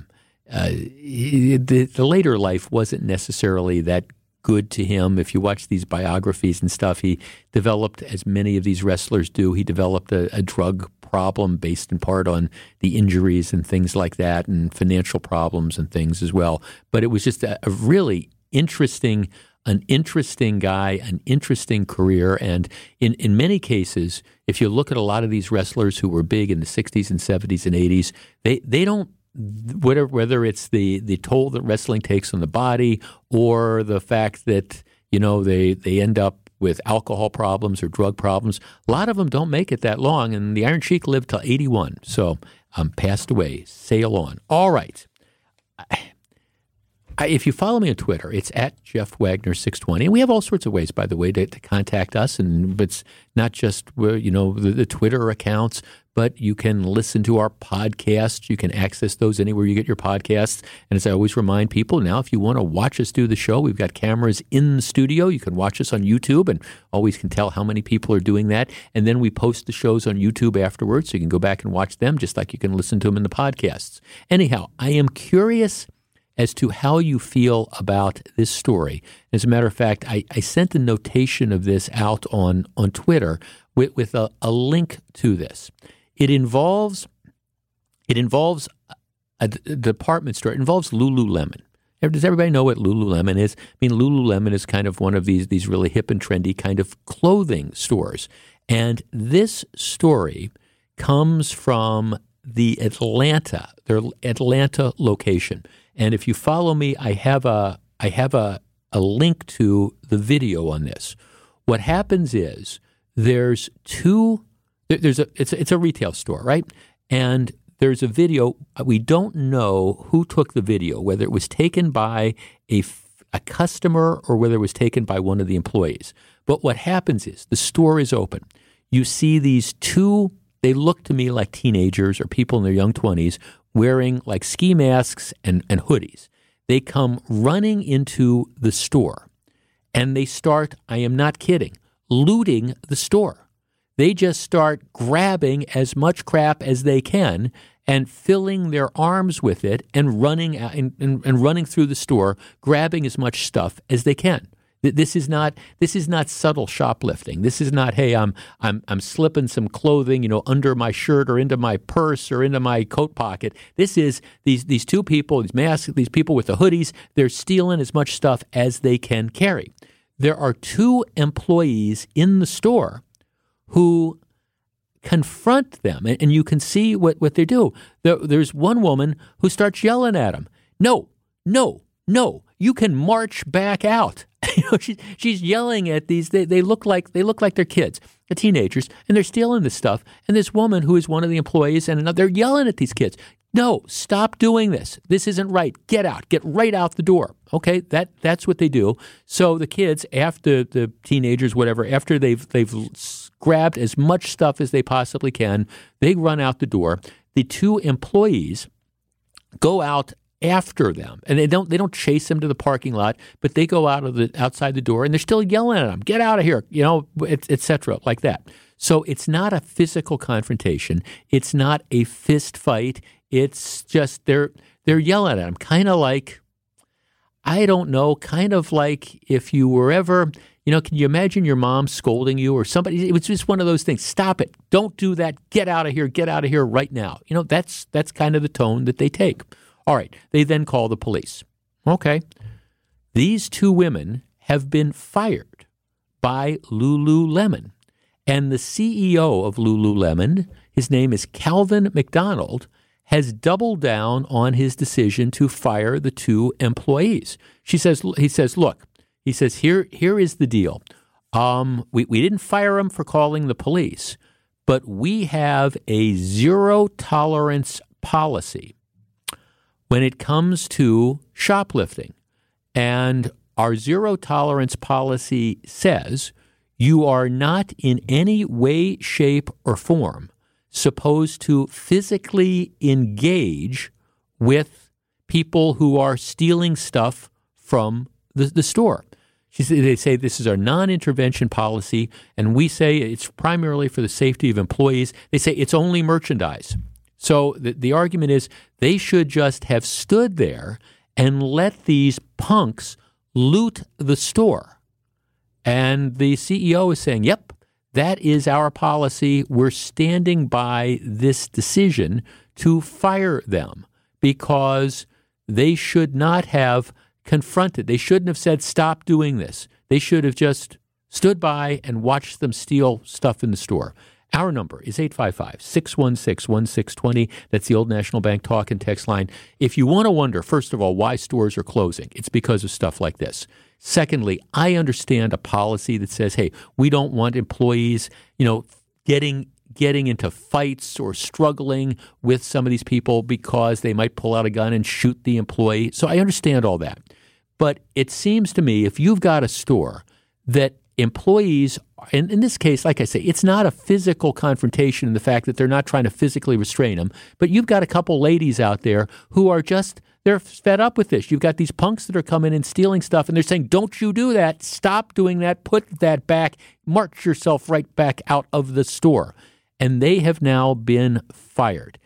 Speaker 3: the later life wasn't necessarily that good to him. If you watch these biographies and stuff, he developed, as many of these wrestlers do, he developed a drug problem based in part on the injuries and things like that and financial problems and things as well. But it was just a really interesting guy, an interesting career. And in many cases, if you look at a lot of these wrestlers who were big in the 60s and 70s and 80s, they don't, whether it's the toll that wrestling takes on the body or the fact that, they end up with alcohol problems or drug problems, a lot of them don't make it that long. And the Iron Sheik lived till 81. So passed away. Sail on. All right. If you follow me on Twitter, it's at Jeff Wagner 620. And we have all sorts of ways, by the way, to contact us. And it's not just, the Twitter accounts, but you can listen to our podcasts. You can access those anywhere you get your podcasts. And as I always remind people, now if you want to watch us do the show, we've got cameras in the studio. You can watch us on YouTube and always can tell how many people are doing that. And then we post the shows on YouTube afterwards, so you can go back and watch them just like you can listen to them in the podcasts. Anyhow, I am curious as to how you feel about this story. As a matter of fact, I sent a notation of this out on Twitter with a link to this. It involves a department store. It involves Lululemon. Does everybody know what Lululemon is? I mean, Lululemon is kind of one of these really hip and trendy kind of clothing stores. And this story comes from their Atlanta location. And if you follow me, I have a link to the video on this. What happens is it's a retail store, right? And there's a video. We don't know who took the video, whether it was taken by a customer or whether it was taken by one of the employees. But what happens is the store is open. You see these two, they look to me like teenagers or people in their young 20s, wearing like ski masks and hoodies. They come running into the store and they start, I am not kidding, looting the store. They just start grabbing as much crap as they can and filling their arms with it and running out and running through the store, grabbing as much stuff as they can. This is not subtle shoplifting. This is not, hey, I'm slipping some clothing, under my shirt or into my purse or into my coat pocket. This is these two people, these masks, these people with the hoodies. They're stealing as much stuff as they can carry. There are two employees in the store who confront them, and you can see what they do. There's one woman who starts yelling at them. No, you can march back out. She's yelling at these. They look like they're kids, the teenagers, and they're stealing this stuff. And this woman who is one of the employees and another, they're yelling at these kids. No, stop doing this. This isn't right. Get out. Get right out the door. Okay, that's what they do. So the kids, after the teenagers, whatever, after they've grabbed as much stuff as they possibly can, they run out the door. The two employees go out after them, and they don't chase them to the parking lot, but they go outside the door, and they're still yelling at them, "Get out of here!" Et cetera, like that. So it's not a physical confrontation. It's not a fist fight. It's just they're yelling at them, kind of like, I don't know, kind of like if you were ever, can you imagine your mom scolding you or somebody? It was just one of those things. Stop it! Don't do that! Get out of here! Get out of here right now! That's kind of the tone that they take. All right, they then call the police. Okay, these two women have been fired by Lululemon. And the CEO of Lululemon, his name is Calvin McDonald, has doubled down on his decision to fire the two employees. He says, look, here is the deal. We didn't fire them for calling the police, but we have a zero tolerance policy when it comes to shoplifting. And our zero tolerance policy says you are not in any way, shape, or form supposed to physically engage with people who are stealing stuff from the store. They say this is our non-intervention policy, and we say it's primarily for the safety of employees. They say it's only merchandise. So the argument is they should just have stood there and let these punks loot the store. And the CEO is saying, yep, That is our policy. We're standing by this decision to fire them because they should not have confronted. They shouldn't have said, stop doing this. They should have just stood by and watched them steal stuff in the store. Our number is 855-616-1620. That's the Old National Bank talk and text line. If you want to wonder, first of all, why stores are closing, it's because of stuff like this. Secondly, I understand a policy that says, hey, we don't want employees, getting into fights or struggling with some of these people because they might pull out a gun and shoot the employee. So I understand all that. But it seems to me if you've got a store that employees, and in this case, like I say, it's not a physical confrontation in the fact that they're not trying to physically restrain them, but you've got a couple ladies out there who are they're fed up with this. You've got these punks that are coming in stealing stuff, and they're saying, don't you do that. Stop doing that. Put that back. March yourself right back out of the store. And they have now been fired.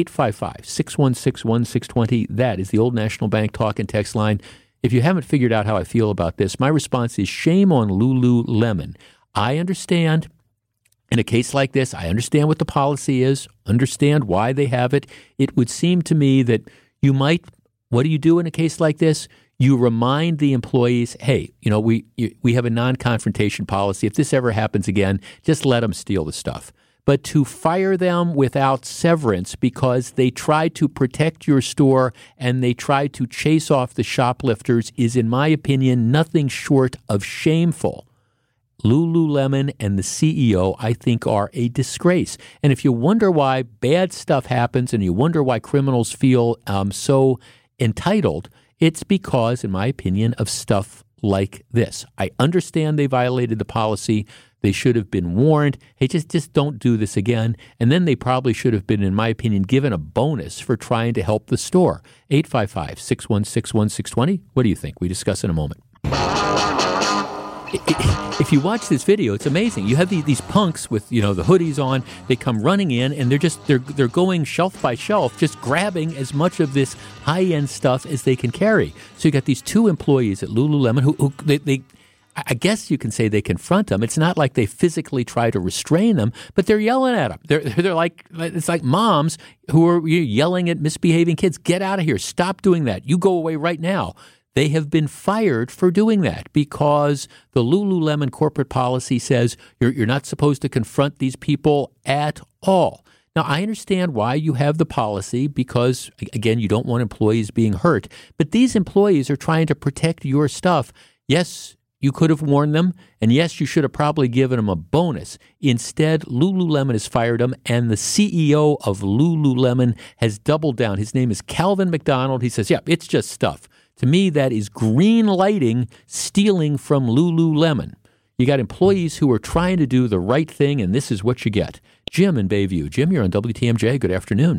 Speaker 3: 855-616-1620. That is the Old National Bank talk and text line. If you haven't figured out how I feel about this, my response is shame on Lululemon. I understand in a case like this, I understand what the policy is, understand why they have it. It would seem to me that you might, what do you do in a case like this? You remind the employees, hey, we have a non-confrontation policy. If this ever happens again, just let them steal the stuff. But to fire them without severance because they tried to protect your store and they tried to chase off the shoplifters is, in my opinion, nothing short of shameful. Lululemon and the CEO, I think, are a disgrace. And if you wonder why bad stuff happens and you wonder why criminals feel so entitled, it's because, in my opinion, of stuff like this. I understand they violated the policy. They should have been warned, hey, just don't do this again. And then they probably should have been, in my opinion, given a bonus for trying to help the store. 855-616-1620. What do you think? We discuss in a moment. If you watch this video, it's amazing. You have these punks with the hoodies on. They come running in, and they're going shelf by shelf, just grabbing as much of this high-end stuff as they can carry. So you got these two employees at Lululemon who they I guess you can say they confront them. It's not like they physically try to restrain them, but they're yelling at them. They're like, it's like moms who are yelling at misbehaving kids. Get out of here. Stop doing that. You go away right now. They have been fired for doing that because the Lululemon corporate policy says you're not supposed to confront these people at all. Now, I understand why you have the policy because, again, you don't want employees being hurt. But these employees are trying to protect your stuff. Yes, you could have warned them, and yes, you should have probably given them a bonus. Instead, Lululemon has fired them, and the CEO of Lululemon has doubled down. His name is Calvin McDonald. He says, yeah, it's just stuff. To me, that is green lighting stealing from Lululemon. You got employees who are trying to do the right thing, and this is what you get. Jim in Bayview. Jim, you're on WTMJ. Good afternoon.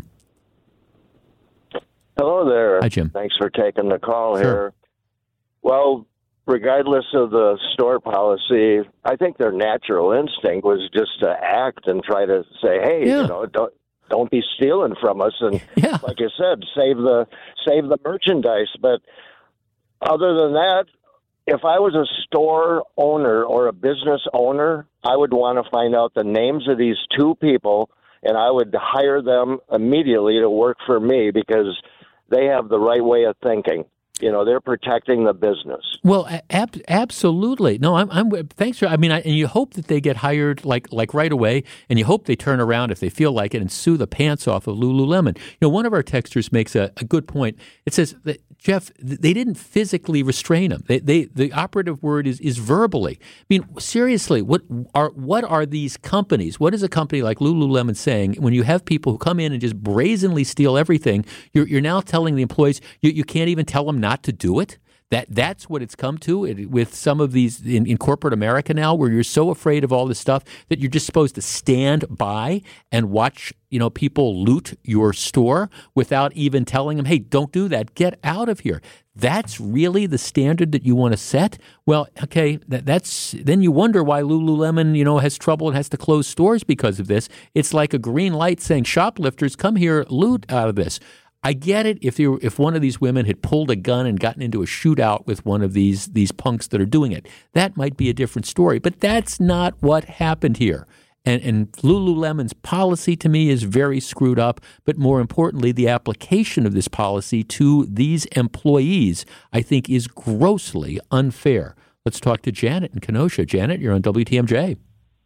Speaker 9: Hello there.
Speaker 3: Hi, Jim.
Speaker 9: Thanks for taking the call
Speaker 3: Sure.
Speaker 9: here. Well, regardless of the store policy, I think their natural instinct was just to act and try to say, hey, don't be stealing from us. And like you said, save the merchandise. But other than that, if I was a store owner or a business owner, I would want to find out the names of these two people, and I would hire them immediately to work for me because they have the right way of thinking. They're protecting the business.
Speaker 3: Well, absolutely. No, I'm thanks for. I mean, and you hope that they get hired like right away, and you hope they turn around if they feel like it and sue the pants off of Lululemon. One of our texters makes a good point. It says that, Jeff, they didn't physically restrain them. The operative word is verbally. I mean, seriously, what are these companies? What is a company like Lululemon saying when you have people who come in and just brazenly steal everything? You're now telling the employees you can't even tell them not to do it. That's what it's come to with some of these in corporate America now, where you're so afraid of all this stuff that you're just supposed to stand by and watch, people loot your store without even telling them, hey, don't do that. Get out of here. That's really the standard that you want to set? Well, okay, that's then you wonder why Lululemon, has trouble and has to close stores because of this. It's like a green light saying, shoplifters, come here, loot out of this. I get it if one of these women had pulled a gun and gotten into a shootout with one of these punks that are doing it. That might be a different story, but that's not what happened here. And Lululemon's policy to me is very screwed up, but more importantly, the application of this policy to these employees, I think, is grossly unfair. Let's talk to Janet in Kenosha. Janet, you're on WTMJ.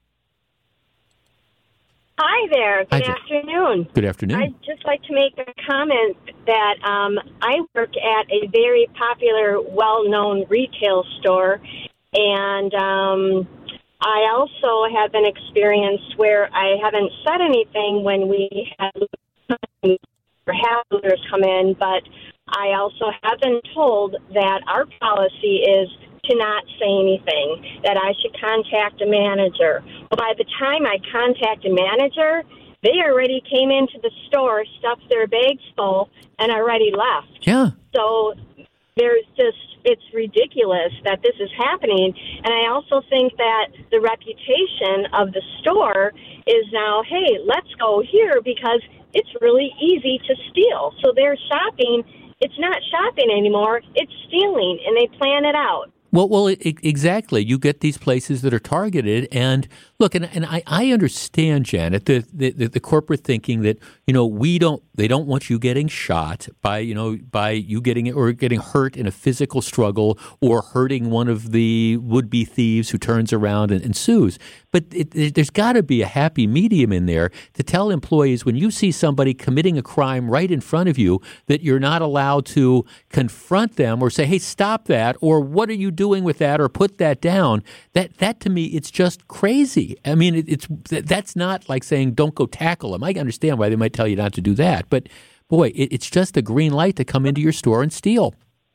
Speaker 10: Hi there. Good afternoon.
Speaker 3: Good afternoon.
Speaker 10: I'd just like to make a comment that I work at a very popular, well-known retail store, and I also have an experience where I haven't said anything when we had looters come in, but I also have been told that our policy is to not say anything, that I should contact a manager. Well, by the time I contact a manager, they already came into the store, stuffed their bags full, and already left.
Speaker 3: Yeah.
Speaker 10: So it's ridiculous that this is happening. And I also think that the reputation of the store is now, hey, let's go here because it's really easy to steal. So they're shopping. It's not shopping anymore. It's stealing, and they plan it out.
Speaker 3: Well, exactly. You get these places that are targeted, and look, and I understand, Janet, the corporate thinking that they don't want you getting shot by you getting hurt in a physical struggle or hurting one of the would-be thieves who turns around and sues. But there's got to be a happy medium in there to tell employees when you see somebody committing a crime right in front of you that you're not allowed to confront them or say, hey, stop that, or what are you doing with that, or put that down. That to me, it's just crazy. I mean, that's not like saying don't go tackle them. I understand why they might tell you not to do that, but boy, it's just a green light to come into your store and steal.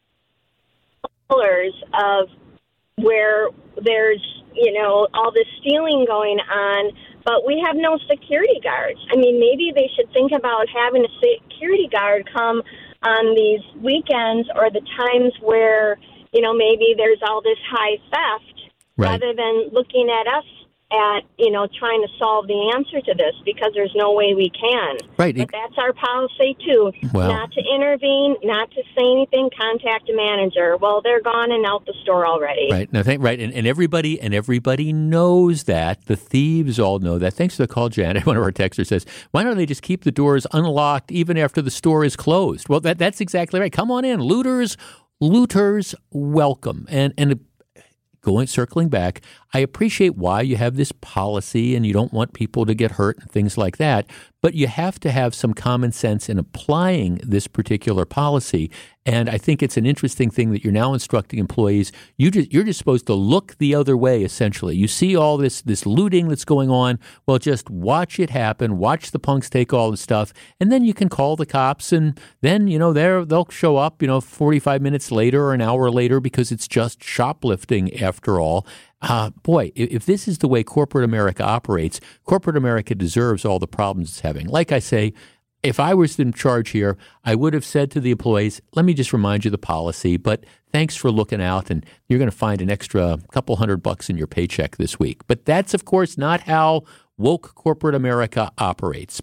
Speaker 10: Of where there's all this stealing going on, but we have no security guards. I mean, maybe they should think about having a security guard come on these weekends or the times where maybe there's all this high theft, right, rather than looking at us at, trying to solve the answer to this, because there's no way we can.
Speaker 3: Right.
Speaker 10: But that's our policy, too. Well, not to intervene, not to say anything, contact a manager. Well, they're gone and out the store already.
Speaker 3: Right. No, right. And everybody knows that. The thieves all know that. Thanks for the call, Janet. One of our texters says, why don't they just keep the doors unlocked even after the store is closed? Well, that's exactly right. Come on in. Looters, welcome. And circling back, I appreciate why you have this policy and you don't want people to get hurt and things like that, but you have to have some common sense in applying this particular policy. And I think it's an interesting thing that you're now instructing employees. You're just supposed to look the other way, essentially. You see all this looting that's going on. Well, just watch it happen. Watch the punks take all the stuff. And then you can call the cops, and then, they'll show up, 45 minutes later or an hour later, because it's just shoplifting after all. Boy, if this is the way corporate America operates, corporate America deserves all the problems it's having. Like I say, if I was in charge here, I would have said to the employees, let me just remind you the policy, but thanks for looking out, and you're going to find an extra couple $100 in your paycheck this week. But that's, of course, not how woke corporate America operates.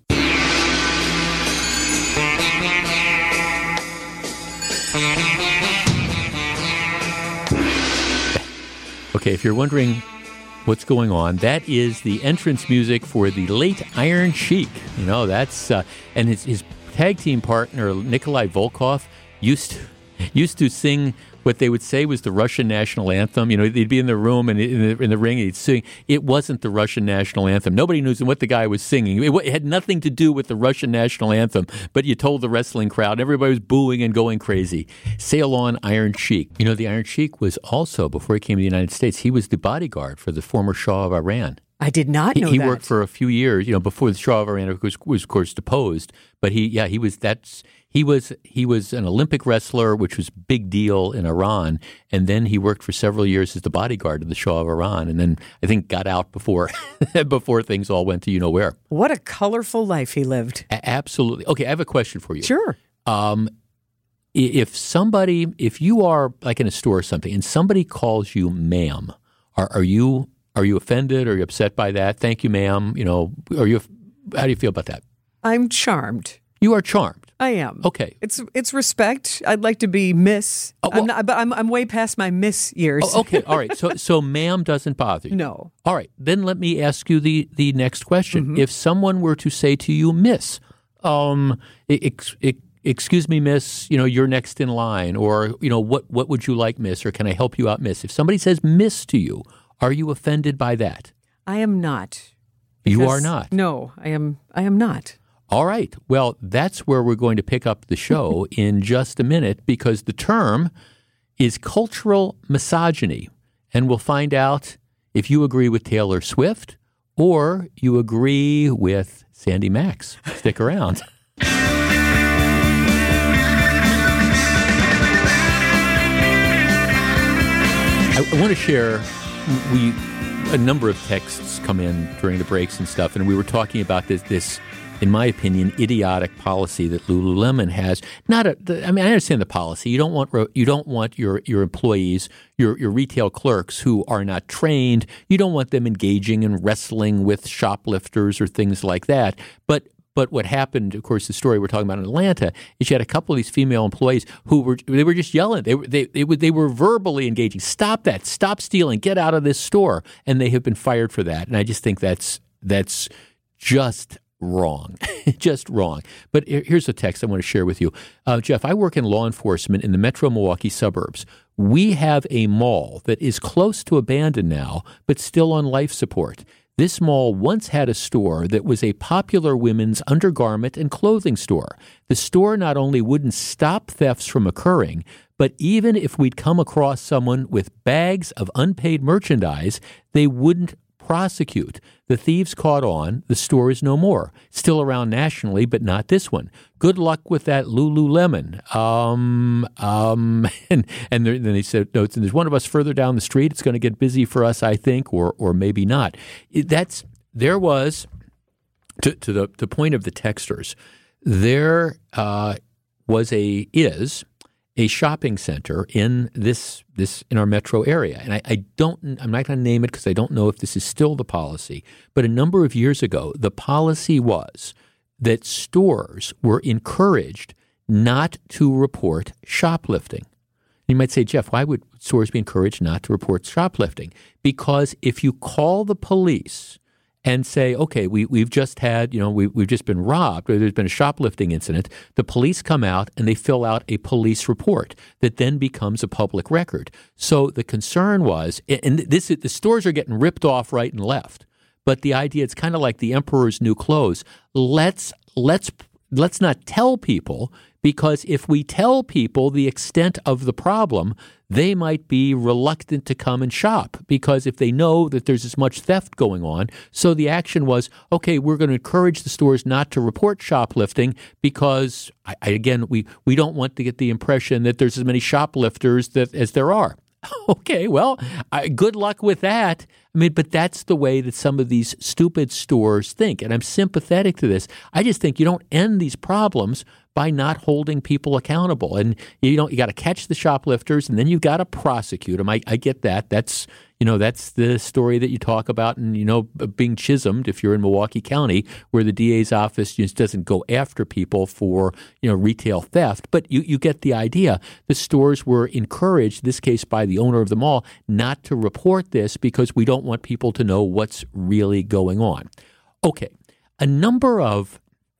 Speaker 3: Okay, if you're wondering what's going on, that is the entrance music for the late Iron Sheik. That's and his tag team partner Nikolai Volkov used to sing what they would say was the Russian national anthem. They'd be in the room and in the ring, and he'd sing. It wasn't the Russian national anthem. Nobody knew what the guy was singing. It had nothing to do with the Russian national anthem, but you told the wrestling crowd, everybody was booing and going crazy. Sail on, Iron Sheik. The Iron Sheik was also, before he came to the United States, he was the bodyguard for the former Shah of Iran.
Speaker 11: I did not know that.
Speaker 3: He worked for a few years, before the Shah of Iran was of course deposed. But he was an Olympic wrestler, which was a big deal in Iran, and then he worked for several years as the bodyguard of the Shah of Iran, and then I think got out before things all went to where.
Speaker 11: What a colorful life he lived.
Speaker 3: Absolutely. Okay, I have a question for you.
Speaker 11: Sure.
Speaker 3: If you are like in a store or something, and somebody calls you ma'am, are you offended? Are you upset by that? Thank you, ma'am. How do you feel about that?
Speaker 11: I'm charmed.
Speaker 3: You are charmed.
Speaker 11: I am.
Speaker 3: Okay.
Speaker 11: It's respect. I'd like to be Miss. I'm way past my Miss years.
Speaker 3: Okay. All right. So ma'am doesn't bother you.
Speaker 11: No.
Speaker 3: All right. Then let me ask you the next question. Mm-hmm. If someone were to say to you, Miss, excuse me, Miss, you're next in line, or, what would you like, Miss, or can I help you out, Miss? If somebody says Miss to you, are you offended by that?
Speaker 11: I am not.
Speaker 3: You are not?
Speaker 11: No, I am not.
Speaker 3: All right. Well, that's where we're going to pick up the show in just a minute, because the term is cultural misogyny, and we'll find out if you agree with Taylor Swift or you agree with Sandy Max. Stick around. I want to share, a number of texts come in during the breaks and stuff, and we were talking about this, in my opinion, idiotic policy that Lululemon has. I understand the policy. You don't want your employees, your retail clerks who are not trained. You don't want them engaging in wrestling with shoplifters or things like that. But what happened, of course, the story we're talking about in Atlanta, is you had a couple of these female employees who were just yelling. They were verbally engaging. Stop that! Stop stealing! Get out of this store! And they have been fired for that. And I just think that's just wrong, just wrong. But here's a text I want to share with you, Jeff. I work in law enforcement in the Metro Milwaukee suburbs. We have a mall that is close to abandoned now, but still on life support. This mall once had a store that was a popular women's undergarment and clothing store. The store not only wouldn't stop thefts from occurring, but even if we'd come across someone with bags of unpaid merchandise, they wouldn't prosecute. The thieves caught on. The store is no more. Still around nationally, but not this one. Good luck with that Lululemon. And then they said, no, there's one of us further down the street. It's going to get busy for us, I think, or maybe not. There was, to the point of the texters, there is a shopping center in in our metro area. And I'm not going to name it because I don't know if this is still the policy, but a number of years ago, the policy was that stores were encouraged not to report shoplifting. You might say, Jeff, why would stores be encouraged not to report shoplifting? Because if you call the police and say, okay, we've just had, we've just been robbed, or there's been a shoplifting incident, the police come out and they fill out a police report that then becomes a public record. So the concern was, and the stores are getting ripped off right and left, but the idea, it's kind of like the emperor's new clothes. Let's not tell people, because if we tell people the extent of the problem, they might be reluctant to come and shop, because if they know that there's as much theft going on. So the action was, okay, we're going to encourage the stores not to report shoplifting because, we don't want to get the impression that there's as many shoplifters as there are. Okay, well, good luck with that. But that's the way that some of these stupid stores think, and I'm sympathetic to this. I just think you don't end these problems by not holding people accountable, and you got to catch the shoplifters, and then you got to prosecute them. I get that. That's the story that you talk about, and being Chisholmed if you're in Milwaukee County, where the DA's office just doesn't go after people for retail theft. But you get the idea. The stores were encouraged, this case by the owner of the mall, not to report this because we don't want people to know what's really going on. Okay, a number of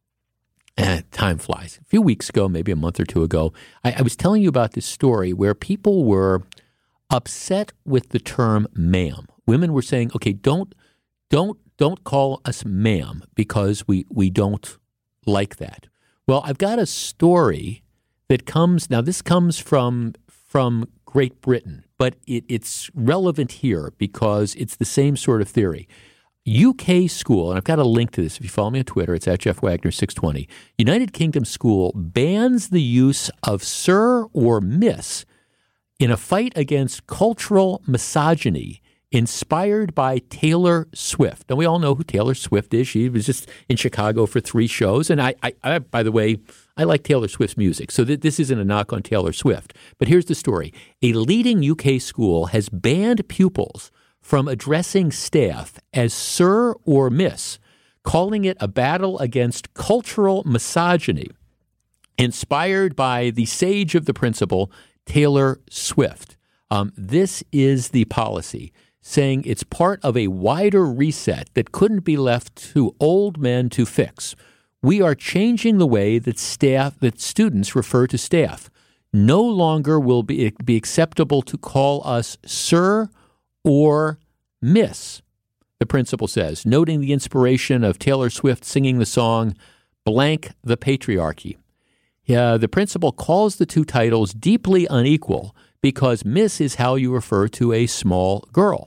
Speaker 3: time flies. A few weeks ago, maybe a month or two ago, I was telling you about this story where people were upset with the term ma'am. Women were saying, okay, don't call us ma'am because we don't like that. Well, I've got a story that comes from Great Britain, but it's relevant here because it's the same sort of theory. UK school, and I've got a link to this if you follow me on Twitter, it's at Jeff Wagner 620. United Kingdom school bans the use of sir or miss in a fight against cultural misogyny inspired by Taylor Swift. Now, we all know who Taylor Swift is. She was just in Chicago for 3 shows. And I by the way, I like Taylor Swift's music. So this isn't a knock on Taylor Swift. But here's the story. A leading UK school has banned pupils from addressing staff as sir or miss, calling it a battle against cultural misogyny. inspired by the sage of the principal, Taylor Swift. This is the policy, saying it's part of a wider reset that couldn't be left to old men to fix. We are changing the way that students refer to staff. No longer will it be acceptable to call us sir or miss, the principal says, noting the inspiration of Taylor Swift singing the song Blank the Patriarchy. The principal calls the two titles deeply unequal because miss is how you refer to a small girl.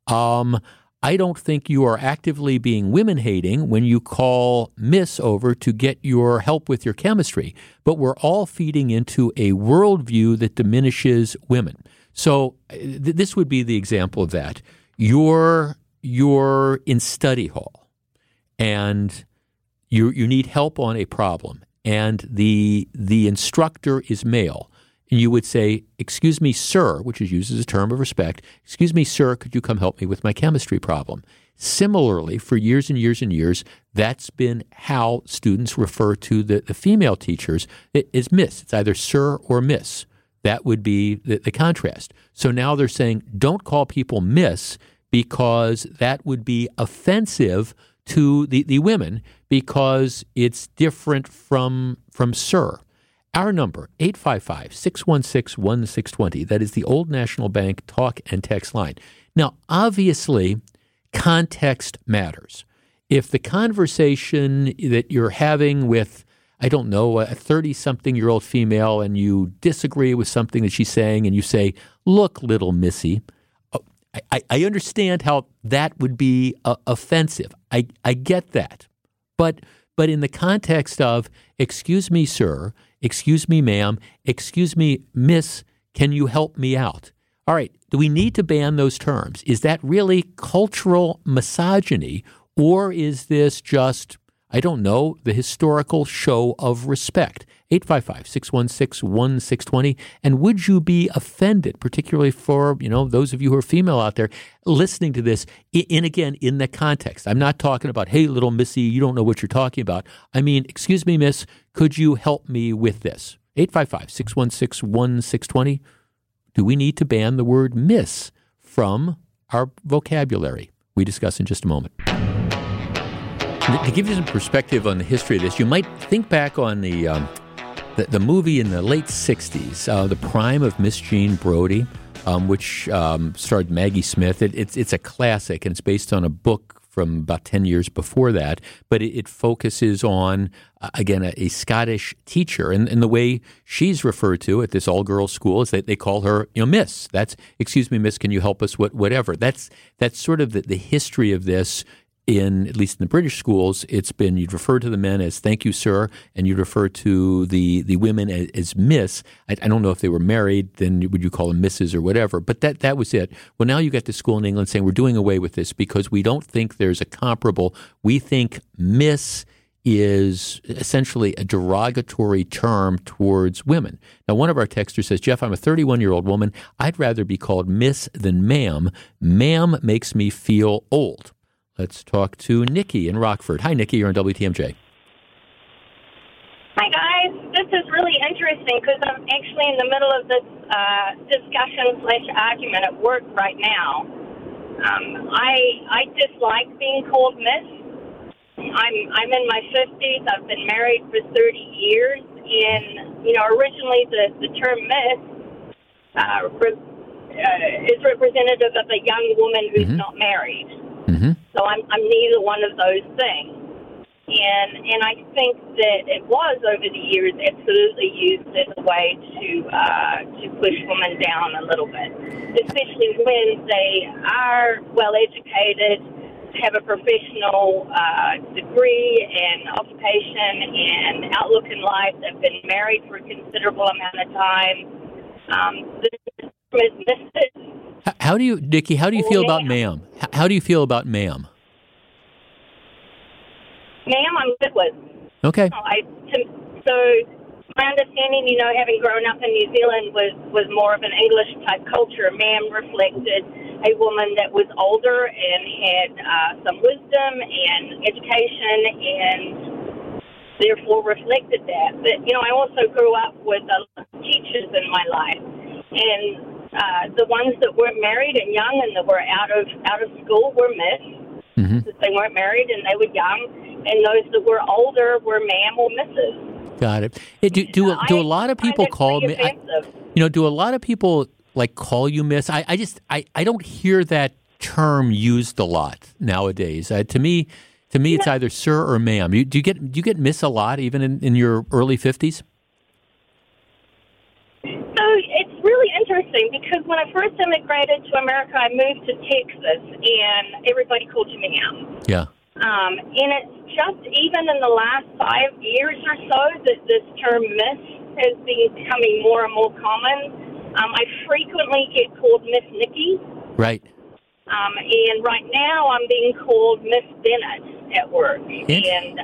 Speaker 3: I don't think you are actively being women-hating when you call miss over to get your help with your chemistry, but we're all feeding into a worldview that diminishes women. So this would be the example of that. You're in study hall, and you need help on a problem, and the instructor is male. And you would say, excuse me, sir, which is used as a term of respect. Excuse me, sir, could you come help me with my chemistry problem? Similarly, for years and years and years, that's been how students refer to the female teachers. It is miss. It's either sir or miss. That would be the contrast. So now they're saying, don't call people miss because that would be offensive to the women because it's different from sir. Our number, 855-616-1620. That is the Old National Bank talk and text line. Now, obviously, context matters. If the conversation that you're having with, I don't know, a 30-something-year-old female and you disagree with something that she's saying and you say, look, little missy, I understand how that would be offensive. I get that. But in the context of, excuse me, sir, excuse me, ma'am, excuse me, miss, can you help me out? All right, do we need to ban those terms? Is that really cultural misogyny, or is this just, I don't know, the historical show of respect? 855-616-1620. And would you be offended, particularly for, those of you who are female out there listening to this, in the context? I'm not talking about, hey, little missy, you don't know what you're talking about. I mean, excuse me, miss, could you help me with this? 855-616-1620. Do we need to ban the word miss from our vocabulary? We discuss in just a moment. To give you some perspective on the history of this, you might think back on the movie in the late 60s, The Prime of Miss Jean Brodie, which starred Maggie Smith. It's a classic, and it's based on a book from about 10 years before that, but it focuses on, again, a Scottish teacher, and the way she's referred to at this all-girls school is that they call her, miss. That's, excuse me, miss, can you help us, whatever. That's sort of the history of this. At least in the British schools, it's been you'd refer to the men as thank you, sir, and you'd refer to the women as miss. I don't know if they were married, then would you call them misses or whatever, but that was it. Well, now you got the school in England saying we're doing away with this because we don't think there's a comparable. We think miss is essentially a derogatory term towards women. Now, one of our texters says, Jeff, I'm a 31-year-old woman. I'd rather be called miss than ma'am. Ma'am makes me feel old. Let's talk to Nikki in Rockford. Hi, Nikki. You're on WTMJ.
Speaker 10: Hi, guys. This is really interesting because I'm actually in the middle of this discussion/argument at work right now. I dislike being called miss. I'm in my 50s. I've been married for 30 years. And, originally the term miss is representative of a young woman who's not married. Mm-hmm. So I'm neither one of those things. And I think that it was, over the years, absolutely used as a way to push women down a little bit, especially when they are well-educated, have a professional degree and occupation and outlook in life. They've been married for a considerable amount of time.
Speaker 3: How do you, Nikki, how do you feel about ma'am? How do you feel about ma'am?
Speaker 10: Ma'am, I'm good with.
Speaker 3: Okay.
Speaker 10: So my understanding, having grown up in New Zealand was more of an English-type culture. Ma'am reflected a woman that was older and had some wisdom and education and therefore reflected that. But, I also grew up with a lot of teachers in my life, and the ones that weren't married and young and that were out of school were Miss, because they weren't married and they were young, and those that were older were ma'am or Mrs.
Speaker 3: Got it. Do a lot of people call me? Do a lot of people call you Miss? I don't hear that term used a lot nowadays. To me, it's either sir or ma'am. Do you get Miss a lot, even in your early 50s?
Speaker 10: So it's really interesting because when I first immigrated to America, I moved to Texas, and everybody called you ma'am.
Speaker 3: Yeah.
Speaker 10: And it's just even in the last 5 years or so that this term Miss has been becoming more and more common. I frequently get called Miss Nikki.
Speaker 3: Right.
Speaker 10: And right now I'm being called Miss Bennett at work. And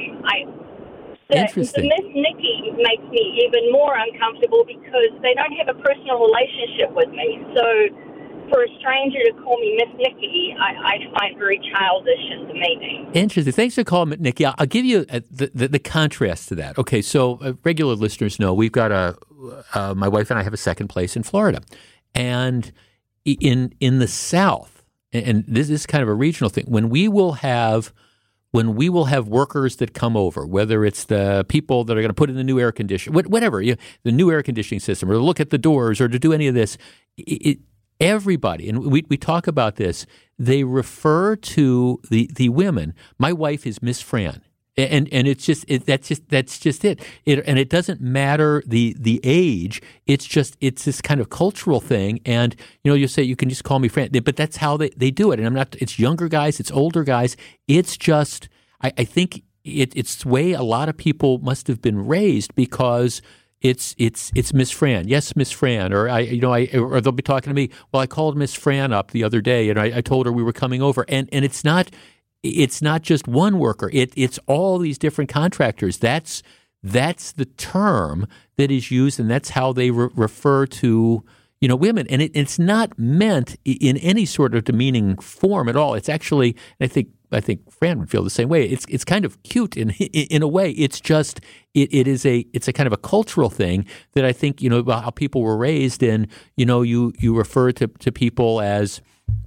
Speaker 10: the Miss Nikki makes me even more uncomfortable because they don't have a personal relationship with me. So for a stranger to call me Miss Nikki, I find very childish and demeaning.
Speaker 3: Interesting. Thanks for calling me Nikki. I'll give you the contrast to that. Okay, so regular listeners know we've got my wife and I have a second place in Florida. And in the South, and this is kind of a regional thing, when we will have workers that come over, whether it's the people that are going to put in the new air conditioning, whatever, the new air conditioning system, or to look at the doors, or to do any of this, everybody, and we talk about this, they refer to the women. My wife is Miss Fran. And it's that's just it. And it doesn't matter the age. It's this kind of cultural thing. And you say you can just call me Fran, but that's how they do it. And it's younger guys, it's older guys. It's just I think it's the way a lot of people must have been raised, because it's Miss Fran. Yes, Miss Fran. Or or they'll be talking to me. Well, I called Miss Fran up the other day, and I told her we were coming over. And it's not just one worker. It's all these different contractors. That's the term that is used, and that's how they refer to women. And it's not meant in any sort of demeaning form at all. It's actually, and I think Fran would feel the same way. It's kind of cute in a way. It's just it's a kind of a cultural thing that I think about how people were raised, and you refer to people as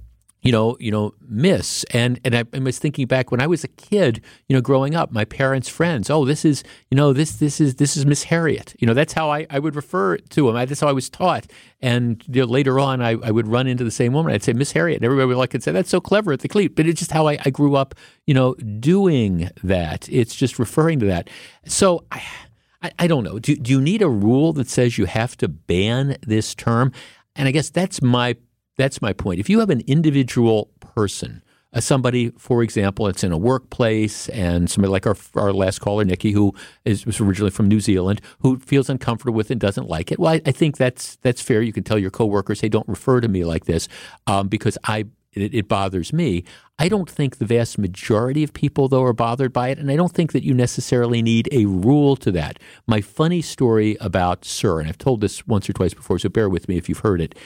Speaker 3: Miss. And I was thinking back when I was a kid, growing up, my parents' friends, this is Miss Harriet. That's how I would refer to them. That's how I was taught. And later on, I would run into the same woman. I'd say, Miss Harriet. And everybody would say, that's so clever at the cleat. But it's just how I grew up, doing that. It's just referring to that. So I don't know. Do you need a rule that says you have to ban this term? And I guess that's my point. If you have an individual person, somebody, for example, it's in a workplace, and somebody like our last caller, Nikki, who was originally from New Zealand, who feels uncomfortable with it and doesn't like it, well, I think that's fair. You can tell your coworkers, hey, don't refer to me like this because it bothers me. I don't think the vast majority of people, though, are bothered by it, and I don't think that you necessarily need a rule to that. My funny story about Sir, and I've told this once or twice before, so bear with me if you've heard it,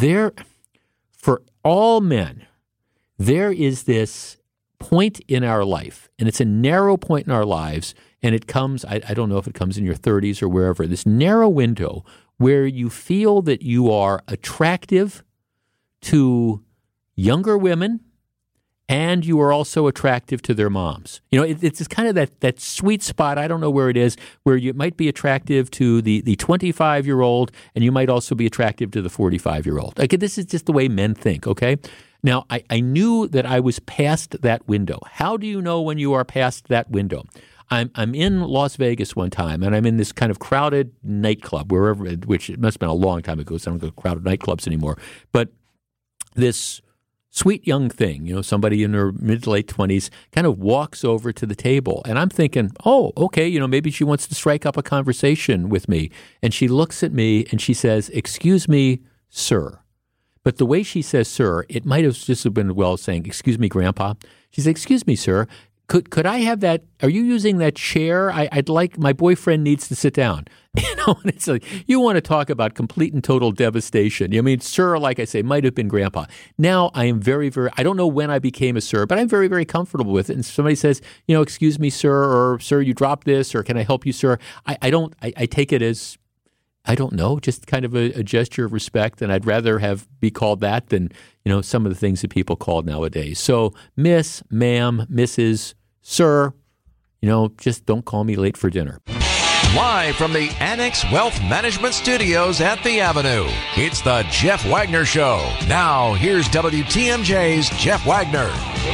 Speaker 3: for all men, there is this point in our life, and it's a narrow point in our lives, and it comes, I don't know if it comes in your 30s or wherever, this narrow window where you feel that you are attractive to younger women, and you are also attractive to their moms. It's kind of that sweet spot, I don't know where it is, where you might be attractive to the 25-year-old, and you might also be attractive to the 45-year-old. Okay, this is just the way men think, okay? Now, I knew that I was past that window. How do you know when you are past that window? I'm in Las Vegas one time, and I'm in this kind of crowded nightclub, which it must have been a long time ago, so I don't go to crowded nightclubs anymore. But this sweet young thing, somebody in her mid to late 20s, kind of walks over to the table. And I'm thinking, oh, okay, maybe she wants to strike up a conversation with me. And she looks at me and she says, excuse me, sir. But the way she says, sir, it might have just been saying, excuse me, Grandpa. She said, excuse me, sir, Could I have that? Are you using that chair? I'd like, my boyfriend needs to sit down. And it's like, you want to talk about complete and total devastation. I mean, sir, like I say, might have been grandpa. Now I am very, very, I don't know when I became a sir, but I'm very, very comfortable with it. And somebody says, excuse me, sir, or sir, you dropped this, or can I help you, sir? I take it as, I don't know, just kind of a gesture of respect. And I'd rather be called that than, some of the things that people call nowadays. So miss, ma'am, Mrs., sir, just don't call me late for dinner.
Speaker 2: Live from the Annex Wealth Management Studios at the Avenue, it's the Jeff Wagner Show. Now, here's WTMJ's Jeff Wagner.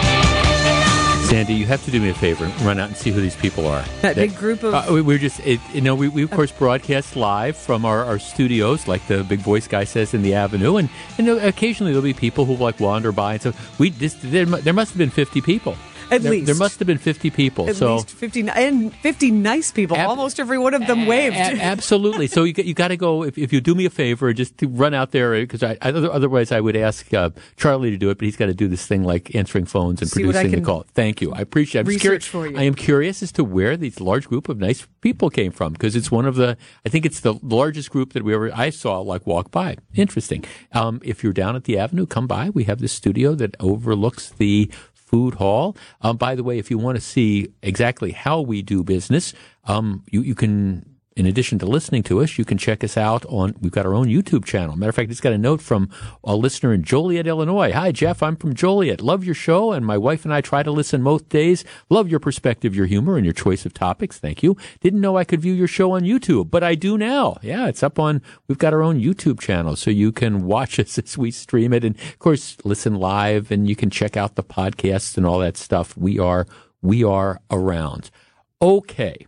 Speaker 3: Sandy, you have to do me a favor and run out and see who these people are.
Speaker 11: That big group of...
Speaker 3: we're just, we of course broadcast live from our studios, like the big voice guy says, in the Avenue. And occasionally there'll be people who wander by. And so there must have been 50 people.
Speaker 11: At least.
Speaker 3: There must have been 50 people.
Speaker 11: At least 50, and 50 nice people. Almost every one of them waved.
Speaker 3: Absolutely. So you got to go, if you do me a favor, just to run out there, because otherwise I would ask Charlie to do it, but he's got to do this thing like answering phones and producing the call. Thank you. I appreciate it.
Speaker 11: Research for you.
Speaker 3: I am curious as to where these large group of nice people came from, because it's I think it's the largest group that I saw walk by. Interesting. If you're down at the Avenue, come by. We have this studio that overlooks the food hall. By the way, if you want to see exactly how we do business, you can, in addition to listening to us, you can check us out we've got our own YouTube channel. Matter of fact, I just got a note from a listener in Joliet, Illinois. Hi, Jeff, I'm from Joliet. Love your show, and my wife and I try to listen most days. Love your perspective, your humor, and your choice of topics. Thank you. Didn't know I could view your show on YouTube, but I do now. Yeah, it's up we've got our own YouTube channel, so you can watch us as we stream it, and of course, listen live, and you can check out the podcasts and all that stuff. We are around. Okay.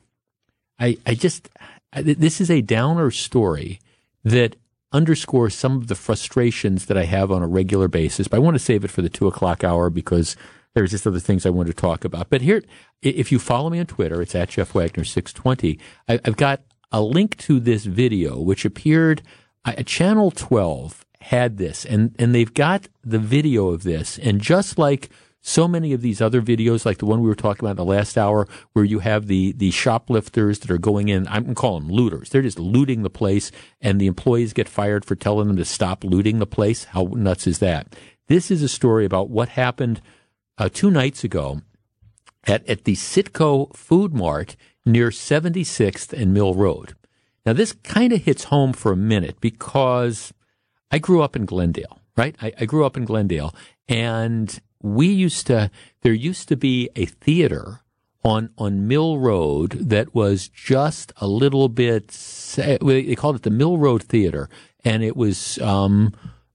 Speaker 3: This is a downer story that underscores some of the frustrations that I have on a regular basis. But I want to save it for the 2:00 hour because there's just other things I want to talk about. But here, if you follow me on Twitter, it's at Jeff Wagner 620. I've got a link to this video, which appeared at Channel 12 had this, and they've got the video of this. And just like so many of these other videos, like the one we were talking about in the last hour, where you have the shoplifters that are going in, I'm going to call them looters. They're just looting the place, and the employees get fired for telling them to stop looting the place. How nuts is that? This is a story about what happened 2 nights ago at the Citco Food Mart near 76th and Mill Road. Now, this kind of hits home for a minute because I grew up in Glendale, right? I grew up in Glendale, and there used to be a theater on Mill Road that was just a little bit, they called it the Mill Road Theater, and it was on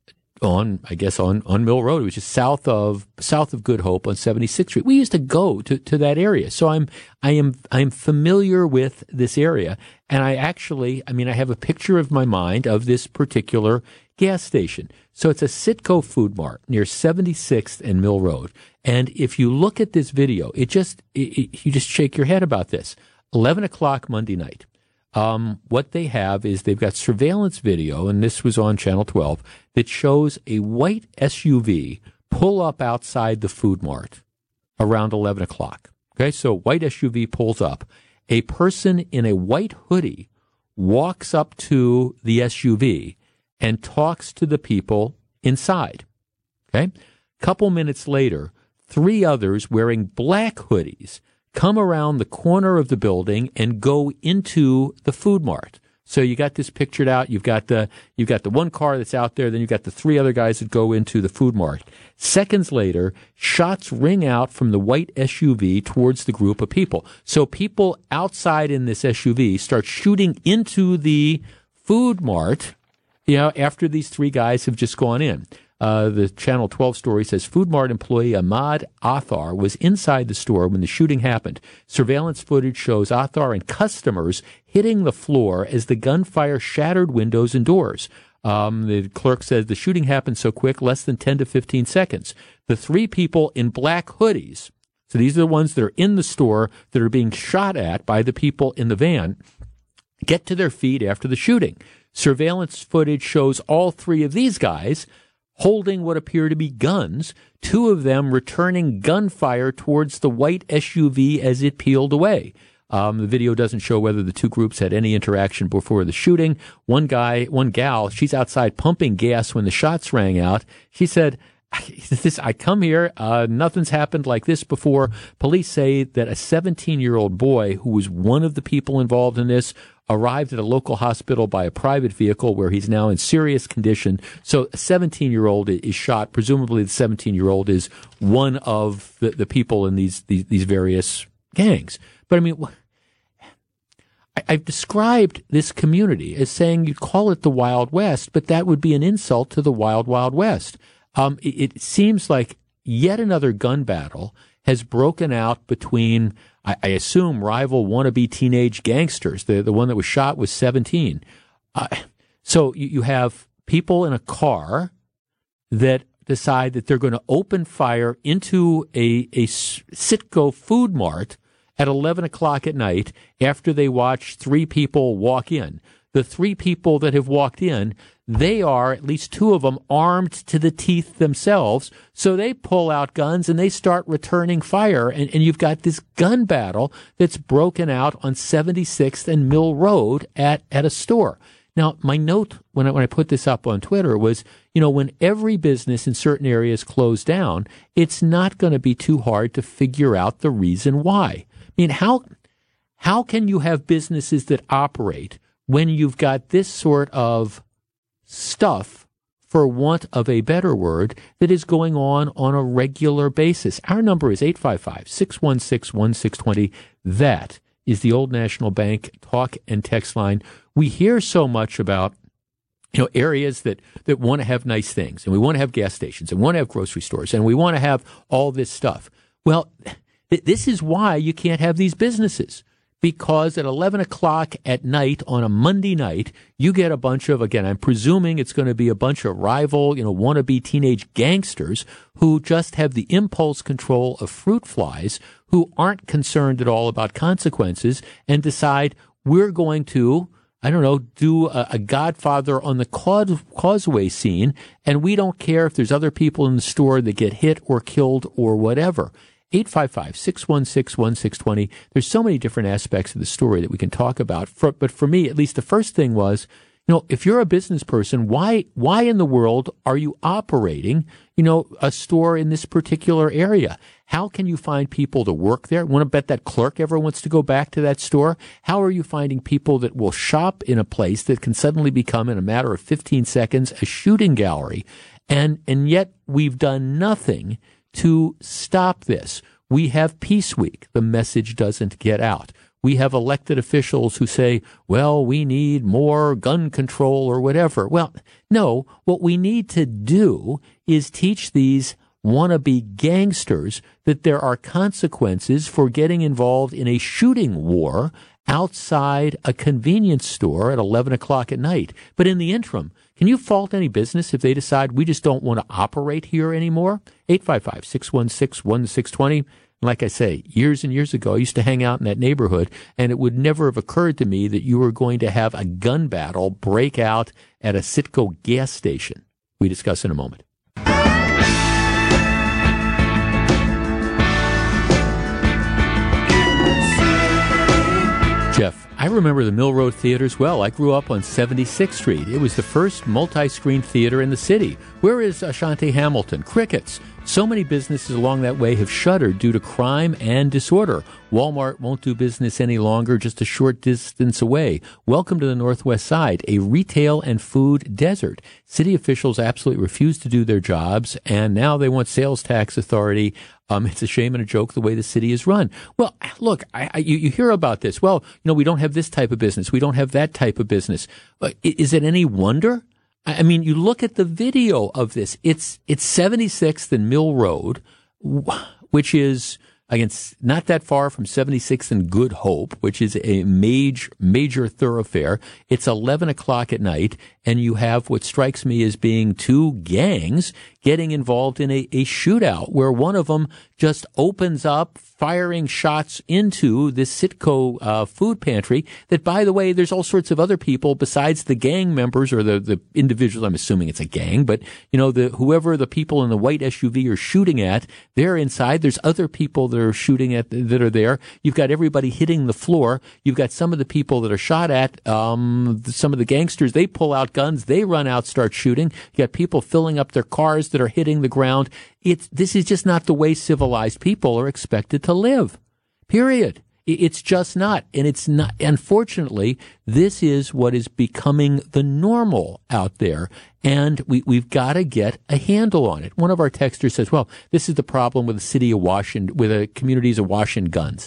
Speaker 3: Mill Road. It was just south of Good Hope on 76th Street. We used to go to that area. So I am familiar with this area, and I have a picture of my mind of this particular gas station. So it's a Citco Food Mart near 76th and Mill Road. And if you look at this video, you just shake your head about this. 11 o'clock Monday night. What they have is they've got surveillance video, and this was on Channel 12, that shows a white SUV pull up outside the Food Mart around 11 o'clock. Okay, so white SUV pulls up. A person in a white hoodie walks up to the SUV and talks to the people inside. Okay? Couple minutes later, 3 others wearing black hoodies come around the corner of the building and go into the Food Mart. So you got this pictured out. You've got the one car that's out there. Then you've got the 3 other guys that go into the Food Mart. Seconds later, shots ring out from the white SUV towards the group of people. So people outside in this SUV start shooting into the Food Mart, after these 3 guys have just gone in. The Channel 12 story says Food Mart employee Ahmad Athar was inside the store when the shooting happened. Surveillance footage shows Athar and customers hitting the floor as the gunfire shattered windows and doors. The clerk says the shooting happened so quick, less than 10 to 15 seconds. The 3 people in black hoodies, so these are the ones that are in the store that are being shot at by the people in the van, get to their feet after the shooting. Surveillance footage shows all 3 of these guys holding what appear to be guns, two of them returning gunfire towards the white SUV as it peeled away. The video doesn't show whether the two groups had any interaction before the shooting. One gal, she's outside pumping gas when the shots rang out. She said, I come here, nothing's happened like this before. Police say that a 17-year-old boy who was one of the people involved in this arrived at a local hospital by a private vehicle where he's now in serious condition. So a 17-year-old is shot. Presumably the 17-year-old is one of the people in these various gangs. But I mean, I've described this community as saying you'd call it the Wild West, but that would be an insult to the Wild, Wild West. It seems like yet another gun battle has broken out between, I assume, rival wannabe teenage gangsters. The one that was shot was 17. So you have people in a car that decide that they're going to open fire into a Citgo food mart at 11 o'clock at night after they watch three people walk in. The three people that have walked in, they are, at least two of them, armed to the teeth themselves. So they pull out guns and they start returning fire. And you've got this gun battle that's broken out on 76th and Mill Road at a store. Now, my note when I put this up on Twitter was, when every business in certain areas closed down, it's not going to be too hard to figure out the reason why. I mean, how can you have businesses that operate when you've got this sort of stuff, for want of a better word, that is going on a regular basis? Our number is 855-616-1620. That is the Old National Bank talk and text line. We hear so much about areas that want to have nice things, and we want to have gas stations, and want to have grocery stores, and we want to have all this stuff. Well, this is why you can't have these businesses, because at 11 o'clock at night on a Monday night, you get a bunch of, again, I'm presuming it's going to be a bunch of rival, wannabe teenage gangsters who just have the impulse control of fruit flies, who aren't concerned at all about consequences, and decide we're going to, do a Godfather on the causeway scene, and we don't care if there's other people in the store that get hit or killed or whatever. 855-616-1620. There's so many different aspects of the story that we can talk about. But for me, at least the first thing was, if you're a business person, why in the world are you operating, a store in this particular area? How can you find people to work there? Want to bet that clerk ever wants to go back to that store? How are you finding people that will shop in a place that can suddenly become, in a matter of 15 seconds, a shooting gallery? And yet we've done nothing to stop this. We have Peace Week. The message doesn't get out. We have elected officials who say, well, we need more gun control or whatever. Well, no, what we need to do is teach these wannabe gangsters that there are consequences for getting involved in a shooting war outside a convenience store at 11 o'clock at night. But in the interim, can you fault any business if they decide we just don't want to operate here anymore? 855-616-1620. Like I say, years and years ago, I used to hang out in that neighborhood, and it would never have occurred to me that you were going to have a gun battle break out at a Citgo gas station. We discuss in a moment. Jeff, I remember the Mill Road Theaters well. I grew up on 76th Street. It was the first multi-screen theater in the city. Where is Ashanti Hamilton? Crickets. So many businesses along that way have shuttered due to crime and disorder. Walmart won't do business any longer, just a short distance away. Welcome to the Northwest Side, a retail and food desert. City officials absolutely refuse to do their jobs, and now they want sales tax authority. It's a shame and a joke the way the city is run. Well, look, you hear about this. Well, we don't have this type of business. We don't have that type of business. Is it any wonder? I mean, you look at the video of this. It's 76th and Mill Road, which is against not that far from 76th and Good Hope, which is a major thoroughfare. It's 11 o'clock at night, and you have what strikes me as being two gangs getting involved in a shootout where one of them just opens up, firing shots into this Citco food pantry that, by the way, there's all sorts of other people besides the gang members or the individuals. I'm assuming it's a gang, but, whoever the people in the white SUV are shooting at, they're inside. There's other people that are shooting at that are there. You've got everybody hitting the floor. You've got some of the people that are shot at, some of the gangsters, they pull out guns, they run out, start shooting. You got people filling up their cars that are hitting the ground. This is just not the way civilized people are expected to live. Period. It's just not. And it's not. Unfortunately, this is what is becoming the normal out there. And we've got to get a handle on it. One of our texters says, well, this is the problem with the city of Washington, with the communities of Washington guns.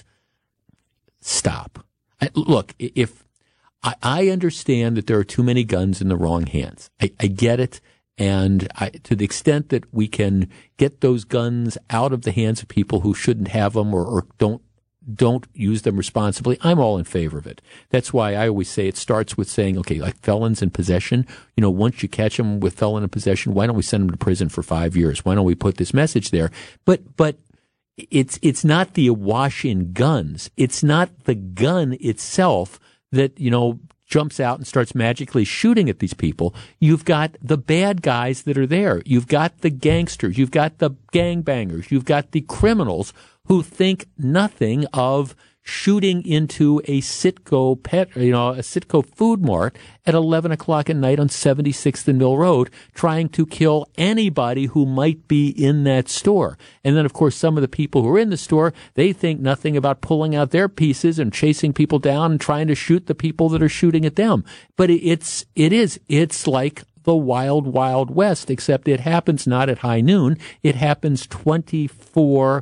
Speaker 3: Stop. Look, if I understand that there are too many guns in the wrong hands. I get it. And to the extent that we can get those guns out of the hands of people who shouldn't have them or don't use them responsibly, I'm all in favor of it. That's why I always say it starts with saying, okay, like felons in possession, once you catch them with felon in possession, why don't we send them to prison for 5 years? Why don't we put this message there? But it's not the awash in guns. It's not the gun itself that, jumps out and starts magically shooting at these people. You've got the bad guys that are there. You've got the gangsters. You've got the gangbangers. You've got the criminals who think nothing of shooting into a Citco a Citco food mart at 11 o'clock at night on 76th and Mill Road, trying to kill anybody who might be in that store. And then, of course, some of the people who are in the store, they think nothing about pulling out their pieces and chasing people down and trying to shoot the people that are shooting at them. But it's like the wild, wild west, except it happens not at high noon. It happens 24/7.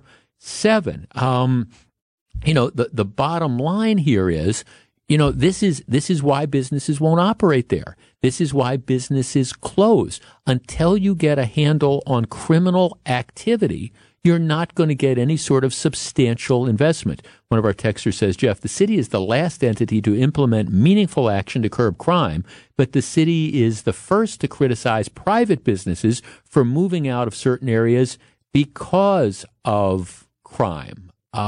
Speaker 3: The bottom line here is, this is why businesses won't operate there. This is why businesses close. Until you get a handle on criminal activity, you're not going to get any sort of substantial investment. One of our texters says, Jeff, the city is the last entity to implement meaningful action to curb crime, but the city is the first to criticize private businesses for moving out of certain areas because of crime.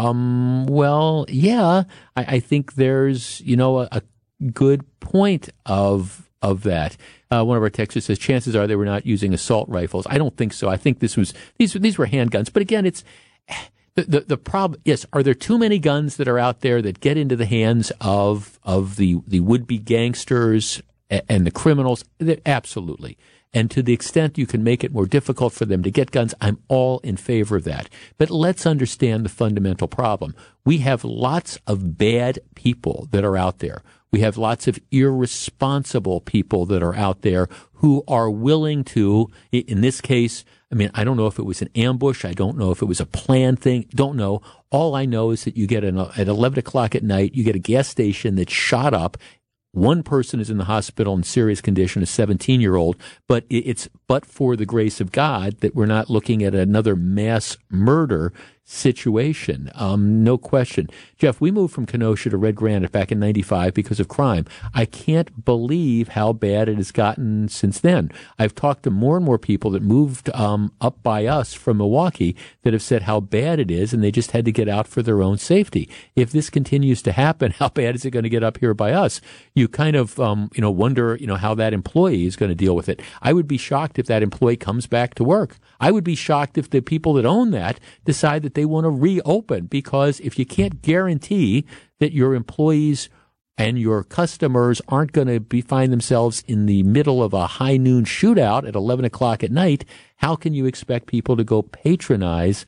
Speaker 3: Well, yeah, I think there's, a good point of that. One of our texters says, chances are they were not using assault rifles. I don't think so. I think these were handguns. But again, it's the problem. Yes. Are there too many guns that are out there that get into the hands of the would-be gangsters and the criminals? Absolutely. And to the extent you can make it more difficult for them to get guns, I'm all in favor of that. But let's understand the fundamental problem. We have lots of bad people that are out there. We have lots of irresponsible people that are out there who are willing to, in this case, I don't know if it was an ambush. I don't know if it was a planned thing. Don't know. All I know is that you get at 11 o'clock at night, you get a gas station that's shot up. One person is in the hospital in serious condition, a 17-year-old, but it's but for the grace of God that we're not looking at another mass murder situation. No question. Jeff, we moved from Kenosha to Red Granite back in 95 because of crime. I can't believe how bad it has gotten since then. I've talked to more and more people that moved up by us from Milwaukee that have said how bad it is, and they just had to get out for their own safety. If this continues to happen, how bad is it going to get up here by us? You kind of wonder how that employee is going to deal with it. I would be shocked if that employee comes back to work. I would be shocked if the people that own that decide that they want to reopen, because if you can't guarantee that your employees and your customers aren't going to find themselves in the middle of a high noon shootout at 11 o'clock at night, how can you expect people to go patronize,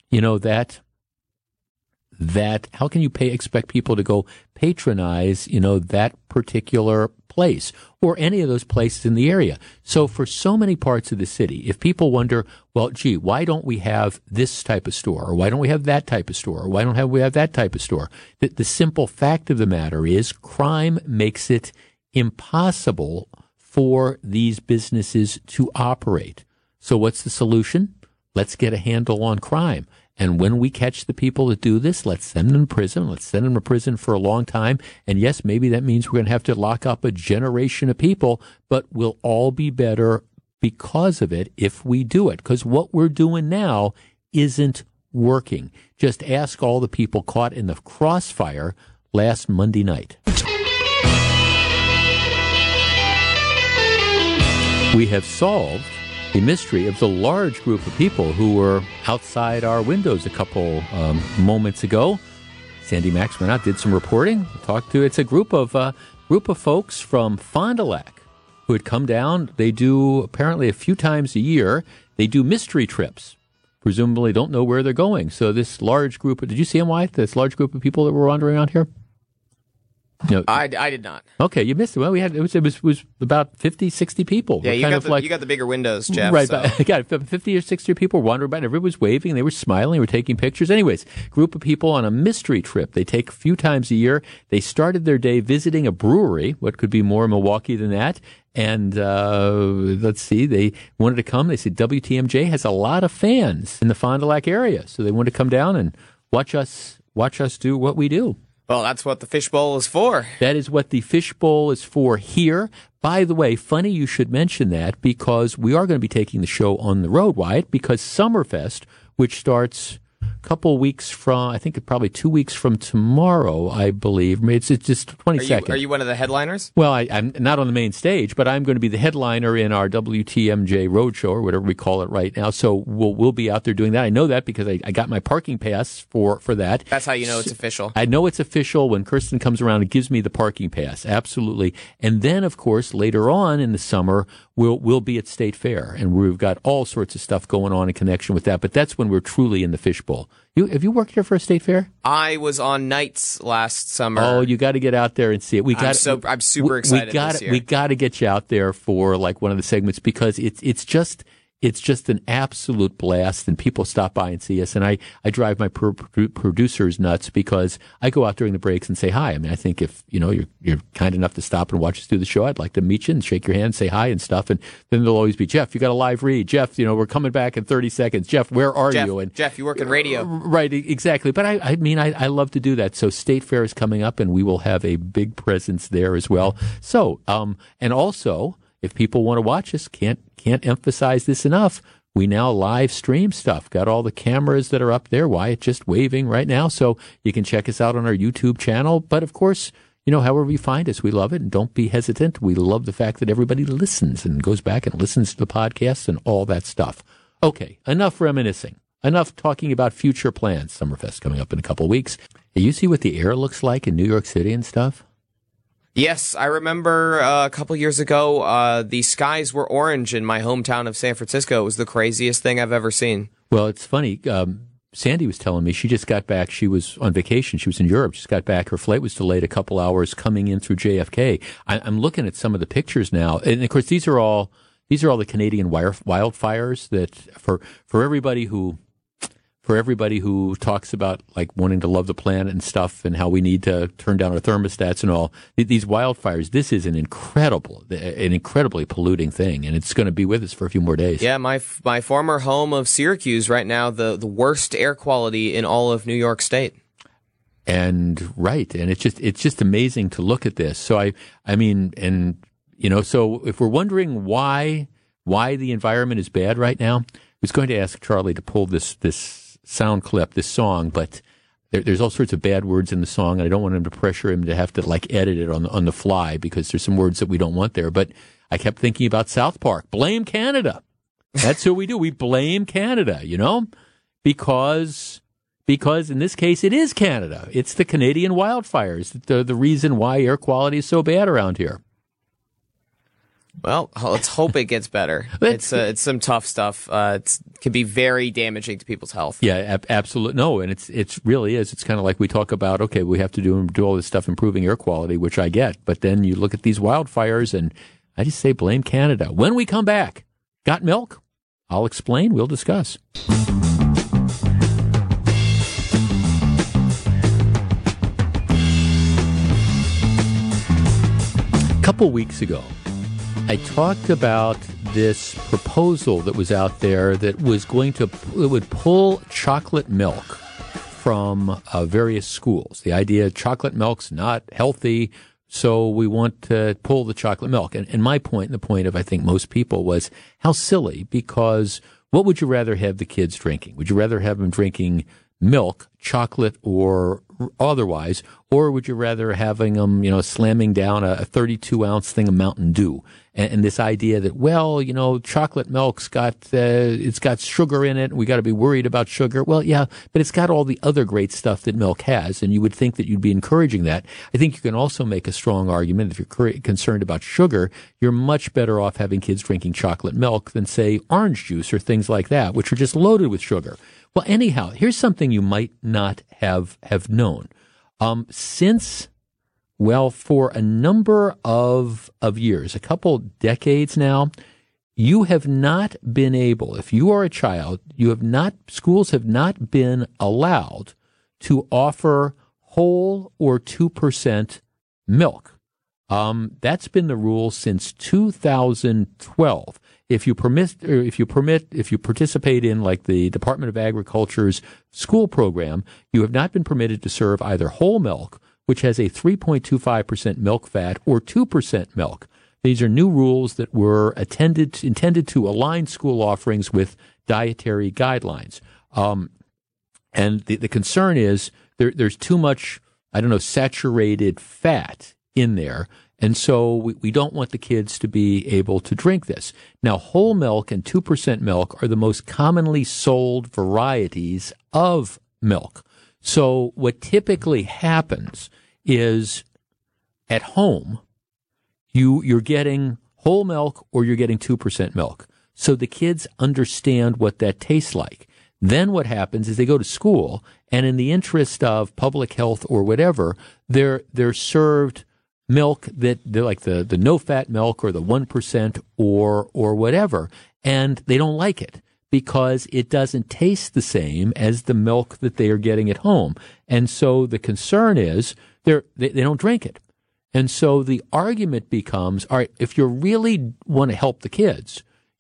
Speaker 3: how can you expect people to go patronize, that particular place or any of those places in the area? So for so many parts of the city, if people wonder, well, gee, why don't we have this type of store? Or why don't we have that type of store? Or why don't we have that type of store? The simple fact of the matter is crime makes it impossible for these businesses to operate. So what's the solution? Let's get a handle on crime. And when we catch the people that do this, let's send them to prison. Let's send them to prison for a long time. And yes, maybe that means we're going to have to lock up a generation of people, but we'll all be better because of it if we do it. Because what we're doing now isn't working. Just ask all the people caught in the crossfire last Monday night. We have solved the mystery of the large group of people who were outside our windows a couple moments ago. Sandy Max went out, did some reporting, talked to. It's a group of folks from Fond du Lac who had come down. They do apparently a few times a year. They do mystery trips. Presumably, don't know where they're going. So this large group. Did you see them, Wyatt? This large group of people that were wandering around here. No,
Speaker 12: I did not.
Speaker 3: Okay, you missed it. Well, it was about 50, 60 people.
Speaker 12: Yeah, you got the bigger windows, Jeff.
Speaker 3: Right,
Speaker 12: so.
Speaker 3: but I got 50 or 60 people wandering by, and everyone was waving, they were smiling, they were taking pictures. Anyways, group of people on a mystery trip. They take a few times a year. They started their day visiting a brewery. What could be more Milwaukee than that? And let's see, they wanted to come. They said WTMJ has a lot of fans in the Fond du Lac area, so they wanted to come down and watch us do what we do.
Speaker 12: Well, that's what the Fishbowl is for.
Speaker 3: That is what the Fishbowl is for here. By the way, funny you should mention that because we are going to be taking the show on the road, Wyatt, because Summerfest, which starts a couple weeks from, I think probably 2 weeks from tomorrow, I believe. It's just 22nd.
Speaker 12: Are you one of the headliners?
Speaker 3: Well, I'm not on the main stage, but I'm going to be the headliner in our WTMJ Roadshow, or whatever we call it right now. So we'll be out there doing that. I know that because I got my parking pass for that.
Speaker 12: That's how you know it's official.
Speaker 3: I know it's official when Kirsten comes around and gives me the parking pass. Absolutely. And then, of course, later on in the summer, we'll be at State Fair, and we've got all sorts of stuff going on in connection with that. But that's when we're truly in the Fishbowl. Have you worked here for a State Fair?
Speaker 12: I was on nights last summer.
Speaker 3: Oh, you got to get out there and see it.
Speaker 12: I'm super excited this year.
Speaker 3: We got to get you out there for like one of the segments because it's just an absolute blast, and people stop by and see us. And I drive my producers nuts because I go out during the breaks and say hi. I mean, I think if you're kind enough to stop and watch us do the show, I'd like to meet you and shake your hand, say hi and stuff. And then there'll always be, Jeff, you got a live read. Jeff, we're coming back in 30 seconds. Jeff, where are you? And
Speaker 12: Jeff, you work in radio.
Speaker 3: Right, exactly. But I mean, I love to do that. So State Fair is coming up, and we will have a big presence there as well. So, and also, if people want to watch us, can't emphasize this enough. We now live stream stuff. Got all the cameras that are up there. Wyatt just waving right now. So you can check us out on our YouTube channel. But of course, however you find us, we love it. And don't be hesitant. We love the fact that everybody listens and goes back and listens to the podcast and all that stuff. Okay, enough reminiscing. Enough talking about future plans. Summerfest coming up in a couple of weeks. Hey, you see what the air looks like in New York City and stuff?
Speaker 12: Yes, I remember a couple years ago, the skies were orange in my hometown of San Francisco. It was the craziest thing I've ever seen.
Speaker 3: Well, it's funny. Sandy was telling me she just got back. She was on vacation. She was in Europe. She just got back. Her flight was delayed a couple hours coming in through JFK. I'm looking at some of the pictures now. And, of course, these are all the Canadian wildfires that for everybody who talks about like wanting to love the planet and stuff and how we need to turn down our thermostats and all, these wildfires, this is an incredibly polluting thing, and it's going to be with us for a few more days.
Speaker 12: Yeah, my former home of Syracuse right now, the worst air quality in all of New York State.
Speaker 3: And right, and it's just amazing to look at this. So I mean, and so if we're wondering why the environment is bad right now, I was going to ask Charlie to pull this sound clip, this song, but there's all sorts of bad words in the song, and I don't want him to pressure him to have to like edit it on the fly because there's some words that we don't want there. But I kept thinking about South Park. Blame Canada. That's what we do. We blame Canada, because in this case it is Canada. It's the Canadian wildfires, the reason why air quality is so bad around here.
Speaker 12: Well, let's hope it gets better. It's some tough stuff. It can be very damaging to people's health.
Speaker 3: Yeah, absolutely. No, and it's really is. It's kind of like we talk about, okay, we have to do all this stuff improving air quality, which I get. But then you look at these wildfires, and I just say blame Canada. When we come back, got milk? I'll explain. We'll discuss. A couple weeks ago, I talked about this proposal that was out there that was it would pull chocolate milk from various schools. The idea chocolate milk's not healthy, so we want to pull the chocolate milk. And my point, and the point of I think most people, was how silly, because what would you rather have the kids drinking? Would you rather have them drinking milk, chocolate, or otherwise, or would you rather having them, slamming down a 32-ounce thing of Mountain Dew? And this idea that, chocolate milk's it's got sugar in it, we got to be worried about sugar. Well, yeah, but it's got all the other great stuff that milk has, and you would think that you'd be encouraging that. I think you can also make a strong argument, if you're concerned about sugar, you're much better off having kids drinking chocolate milk than, say, orange juice or things like that, which are just loaded with sugar. Well, anyhow, here's something you might not have known. For a number of years, a couple decades now, you have not been able, if you are a child, schools have not been allowed to offer whole or 2% milk. That's been the rule since 2012. If you participate in like the Department of Agriculture's school program, you have not been permitted to serve either whole milk, which has a 3.25% milk fat, or 2% milk. These are new rules that were intended to align school offerings with dietary guidelines. And the concern is there's too much, saturated fat in there. And so we don't want the kids to be able to drink this. Now, whole milk and 2% milk are the most commonly sold varieties of milk. So what typically happens is at home, you're getting whole milk or you're getting 2% milk. So the kids understand what that tastes like. Then what happens is they go to school, and in the interest of public health or whatever, they're served milk that they're like the no-fat milk or the 1% or whatever, and they don't like it because it doesn't taste the same as the milk that they are getting at home. And so the concern is they don't drink it. And so the argument becomes, all right, if you really want to help the kids,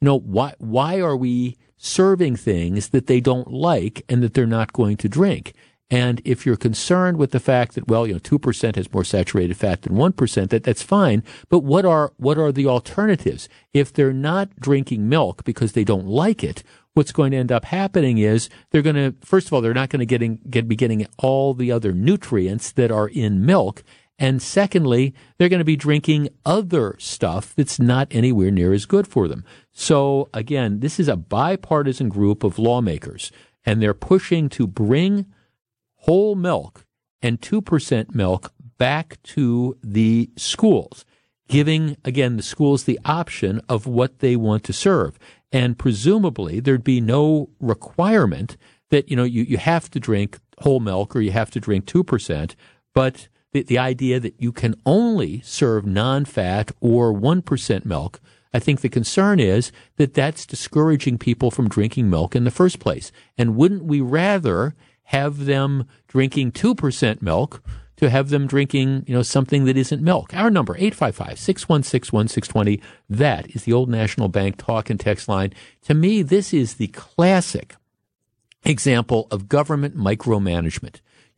Speaker 3: why are we serving things that they don't like and that they're not going to drink? And if you're concerned with the fact that, 2% has more saturated fat than 1%, that's fine. But what are the alternatives? If they're not drinking milk because they don't like it, what's going to end up happening is they're not going to be getting all the other nutrients that are in milk. And secondly, they're going to be drinking other stuff that's not anywhere near as good for them. So again, this is a bipartisan group of lawmakers, and they're pushing to bring whole milk and 2% milk back to the schools, giving, again, the schools the option of what they want to serve. And presumably there'd be no requirement that, you have to drink whole milk or you have to drink 2%, but the idea that you can only serve non-fat or 1% milk, I think the concern is that that's discouraging people from drinking milk in the first place. And wouldn't we rather have them drinking 2% milk to have them drinking, something that isn't milk? Our number, 855-616-1620. That is the Old National Bank talk and text line. To me, this is the classic example of government micromanagement.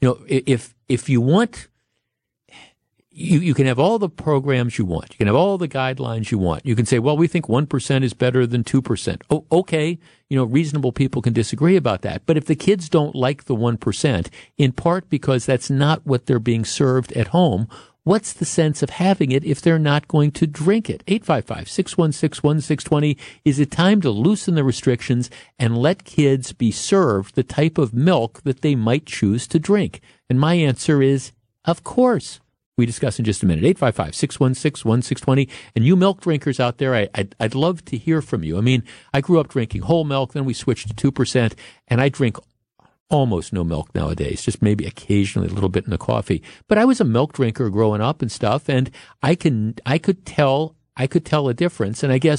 Speaker 3: If you want, you can have all the programs you want. You can have all the guidelines you want. You can say, well, we think 1% is better than 2%. Oh, okay. Reasonable people can disagree about that. But if the kids don't like the 1%, in part because that's not what they're being served at home, what's the sense of having it if they're not going to drink it? 855-616-1620. Is it time to loosen the restrictions and let kids be served the type of milk that they might choose to drink? And my answer is, of course. We discuss in just a minute. 855-616-1620. And you milk drinkers out there, I'd love to hear from you. I mean, I grew up drinking whole milk, then we switched to 2%, and I drink almost no milk nowadays, just maybe occasionally a little bit in the coffee. But I was a milk drinker growing up and stuff, and I could tell a difference. And I guess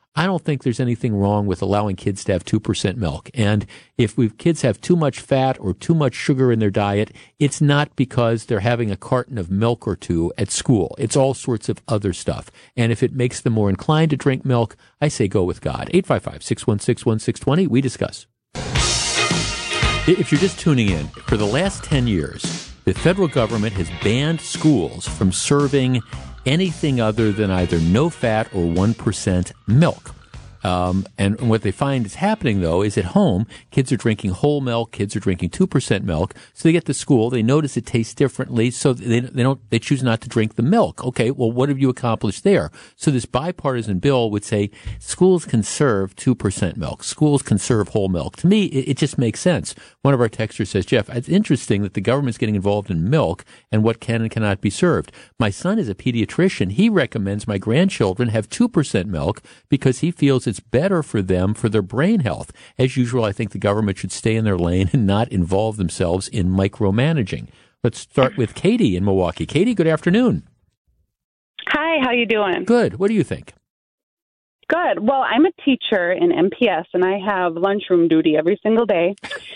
Speaker 3: I don't think there's anything wrong with allowing kids to have 2% milk. And if kids have too much fat or too much sugar in their diet, it's not because they're having a carton of milk or two at school. It's all sorts of other stuff. And if it makes them more inclined to drink milk, I say go with God. 855-616-1620. We discuss. If you're just tuning in, for the last 10 years, the federal government has banned schools from serving anything other than either no-fat or 1% milk. And what they find is happening, though, is at home, kids are drinking whole milk, kids are drinking 2% milk. So they get to school, they notice it tastes differently, so they choose not to drink the milk. Okay, well, what have you accomplished there? So this bipartisan bill would say schools can serve 2% milk. Schools can serve whole milk. To me, it just makes sense. One of our texters says, Jeff, it's interesting that the government's getting involved in milk and what can and cannot be served. My son is a pediatrician. He recommends my grandchildren have 2% milk because he feels it's better for them for their brain health. As usual, I think the government should stay in their lane and not involve themselves in micromanaging. Let's start with Katie in Milwaukee. Katie, good afternoon.
Speaker 13: Hi, how you doing?
Speaker 3: Good. What do you think?
Speaker 13: Good. Well, I'm a teacher in MPS, and I have lunchroom duty every single day.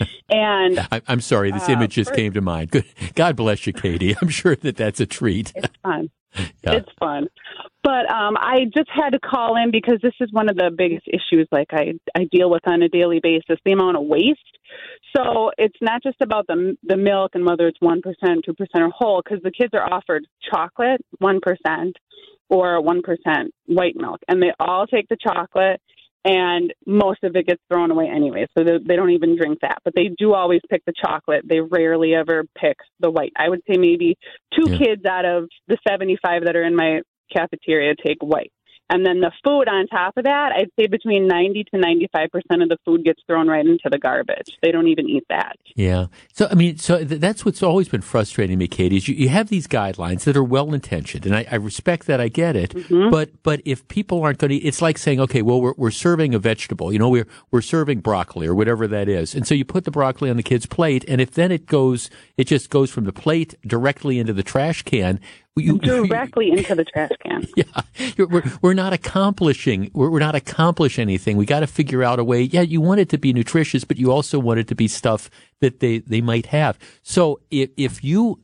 Speaker 13: And
Speaker 3: I'm sorry, this image just came to mind. Good. God bless you, Katie. I'm sure that's a treat.
Speaker 13: It's fun.
Speaker 3: Yeah.
Speaker 13: It's fun. But I just had to call in because this is one of the biggest issues I deal with on a daily basis, the amount of waste. So it's not just about the milk and whether it's 1%, 2% or whole, because the kids are offered chocolate, 1%, or 1% white milk. And they all take the chocolate, and most of it gets thrown away anyway. So they don't even drink that. But they do always pick the chocolate. They rarely ever pick the white. I would say maybe two kids out of the 75 that are in my cafeteria take white. And then the food on top of that, I'd say between 90 to 95% of the food gets thrown right into the garbage. They don't even eat that.
Speaker 3: Yeah. So, that's what's always been frustrating me, Katie, is you have these guidelines that are well-intentioned, and I respect that. I get it. Mm-hmm. But if people aren't going to eat, it's like saying, okay, well, we're serving a vegetable. We're serving broccoli or whatever that is. And so you put the broccoli on the kid's plate, and if then it just goes from the plate directly into the trash can,
Speaker 13: directly into the trash can.
Speaker 3: Yeah, we're not accomplishing. We're not accomplishing anything. We got to figure out a way. Yeah, you want it to be nutritious, but you also want it to be stuff that they might have. So if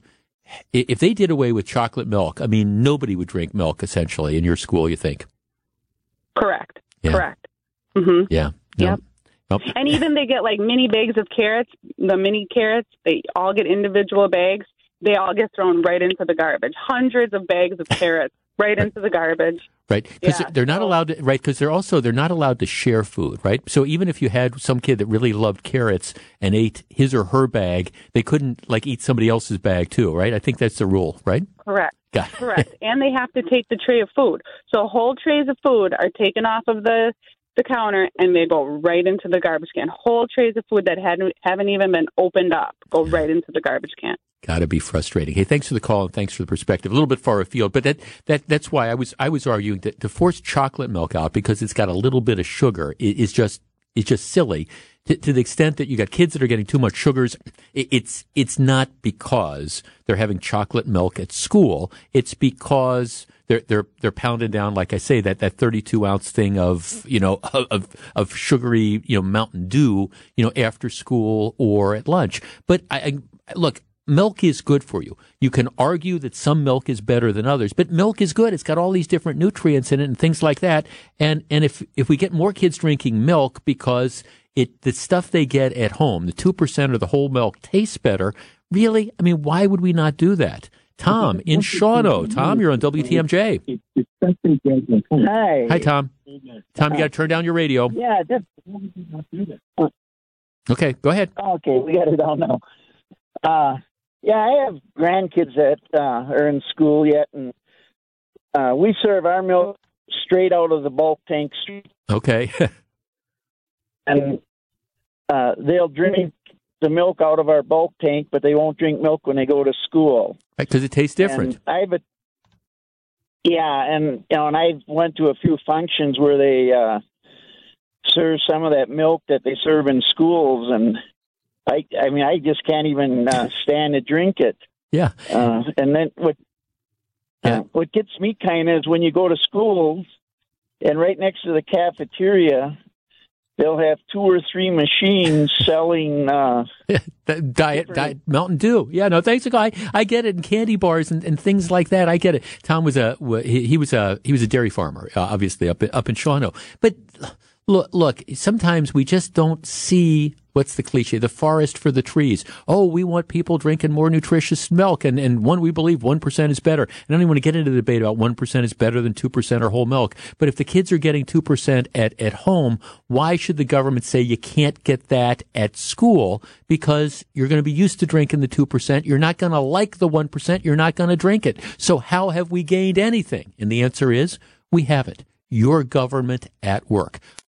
Speaker 3: they did away with chocolate milk, nobody would drink milk essentially in your school. You think?
Speaker 13: Correct.
Speaker 3: Yeah.
Speaker 13: Correct. Mm-hmm.
Speaker 3: Yeah.
Speaker 13: Yep.
Speaker 3: Nope.
Speaker 13: And even they get like mini bags of carrots. The mini carrots, they all get individual bags. They all get thrown right into the garbage. Hundreds of bags of carrots right into the garbage.
Speaker 3: Right, because they're not allowed to. Right, because they're not allowed to share food. Right, so even if you had some kid that really loved carrots and ate his or her bag, they couldn't eat somebody else's bag too. Right, I think that's the rule. Right.
Speaker 13: Correct. Correct. And they have to take the tray of food. So whole trays of food are taken off of the counter and they go right into the garbage can. Whole trays of food that haven't even been opened up go right into the garbage can.
Speaker 3: Got to be frustrating. Hey, thanks for the call and thanks for the perspective. A little bit far afield, but that's why I was arguing that to force chocolate milk out because it's got a little bit of sugar is just silly. To the extent that you got kids that are getting too much sugars, it's not because they're having chocolate milk at school. It's because they're pounding down, like I say, that 32-ounce thing of of sugary Mountain Dew after school or at lunch. But I look. Milk is good for you. You can argue that some milk is better than others, but milk is good. It's got all these different nutrients in it and things like that. And if we get more kids drinking milk because the stuff they get at home, the 2% or the whole milk tastes better, really, why would we not do that? Tom in Shawano. Tom, you're on WTMJ.
Speaker 14: Hi.
Speaker 3: Hi, Tom. Tom, you got to turn down your radio.
Speaker 14: Yeah.
Speaker 3: Okay, go ahead.
Speaker 14: Okay, we got it all now. I have grandkids that are in school yet, and we serve our milk straight out of the bulk tank.
Speaker 3: Okay.
Speaker 14: And they'll drink the milk out of our bulk tank, but they won't drink milk when they go to school.
Speaker 3: Right, because it tastes different.
Speaker 14: And I went to a few functions where they serve some of that milk that they serve in schools, and I just can't even stand to drink it.
Speaker 3: Yeah.
Speaker 14: And then what gets me kind of is when you go to schools And right next to the cafeteria, they'll have 2 or 3 machines selling
Speaker 3: Diet Mountain Dew. Yeah, no, thanks, guy. I get it. And candy bars and things like that. I get it. Tom was he was a dairy farmer, obviously up in Shawano. But look, sometimes we just don't see. What's the cliche? The forest for the trees. Oh, we want people drinking more nutritious milk, and we believe 1% is better. And I don't even want to get into the debate about 1% is better than 2% or whole milk. But if the kids are getting 2% at home, why should the government say you can't get that at school? Because you're going to be used to drinking the 2%. You're not going to like the 1%. You're not going to drink it. So how have we gained anything? And the answer is we haven't. Your government at work.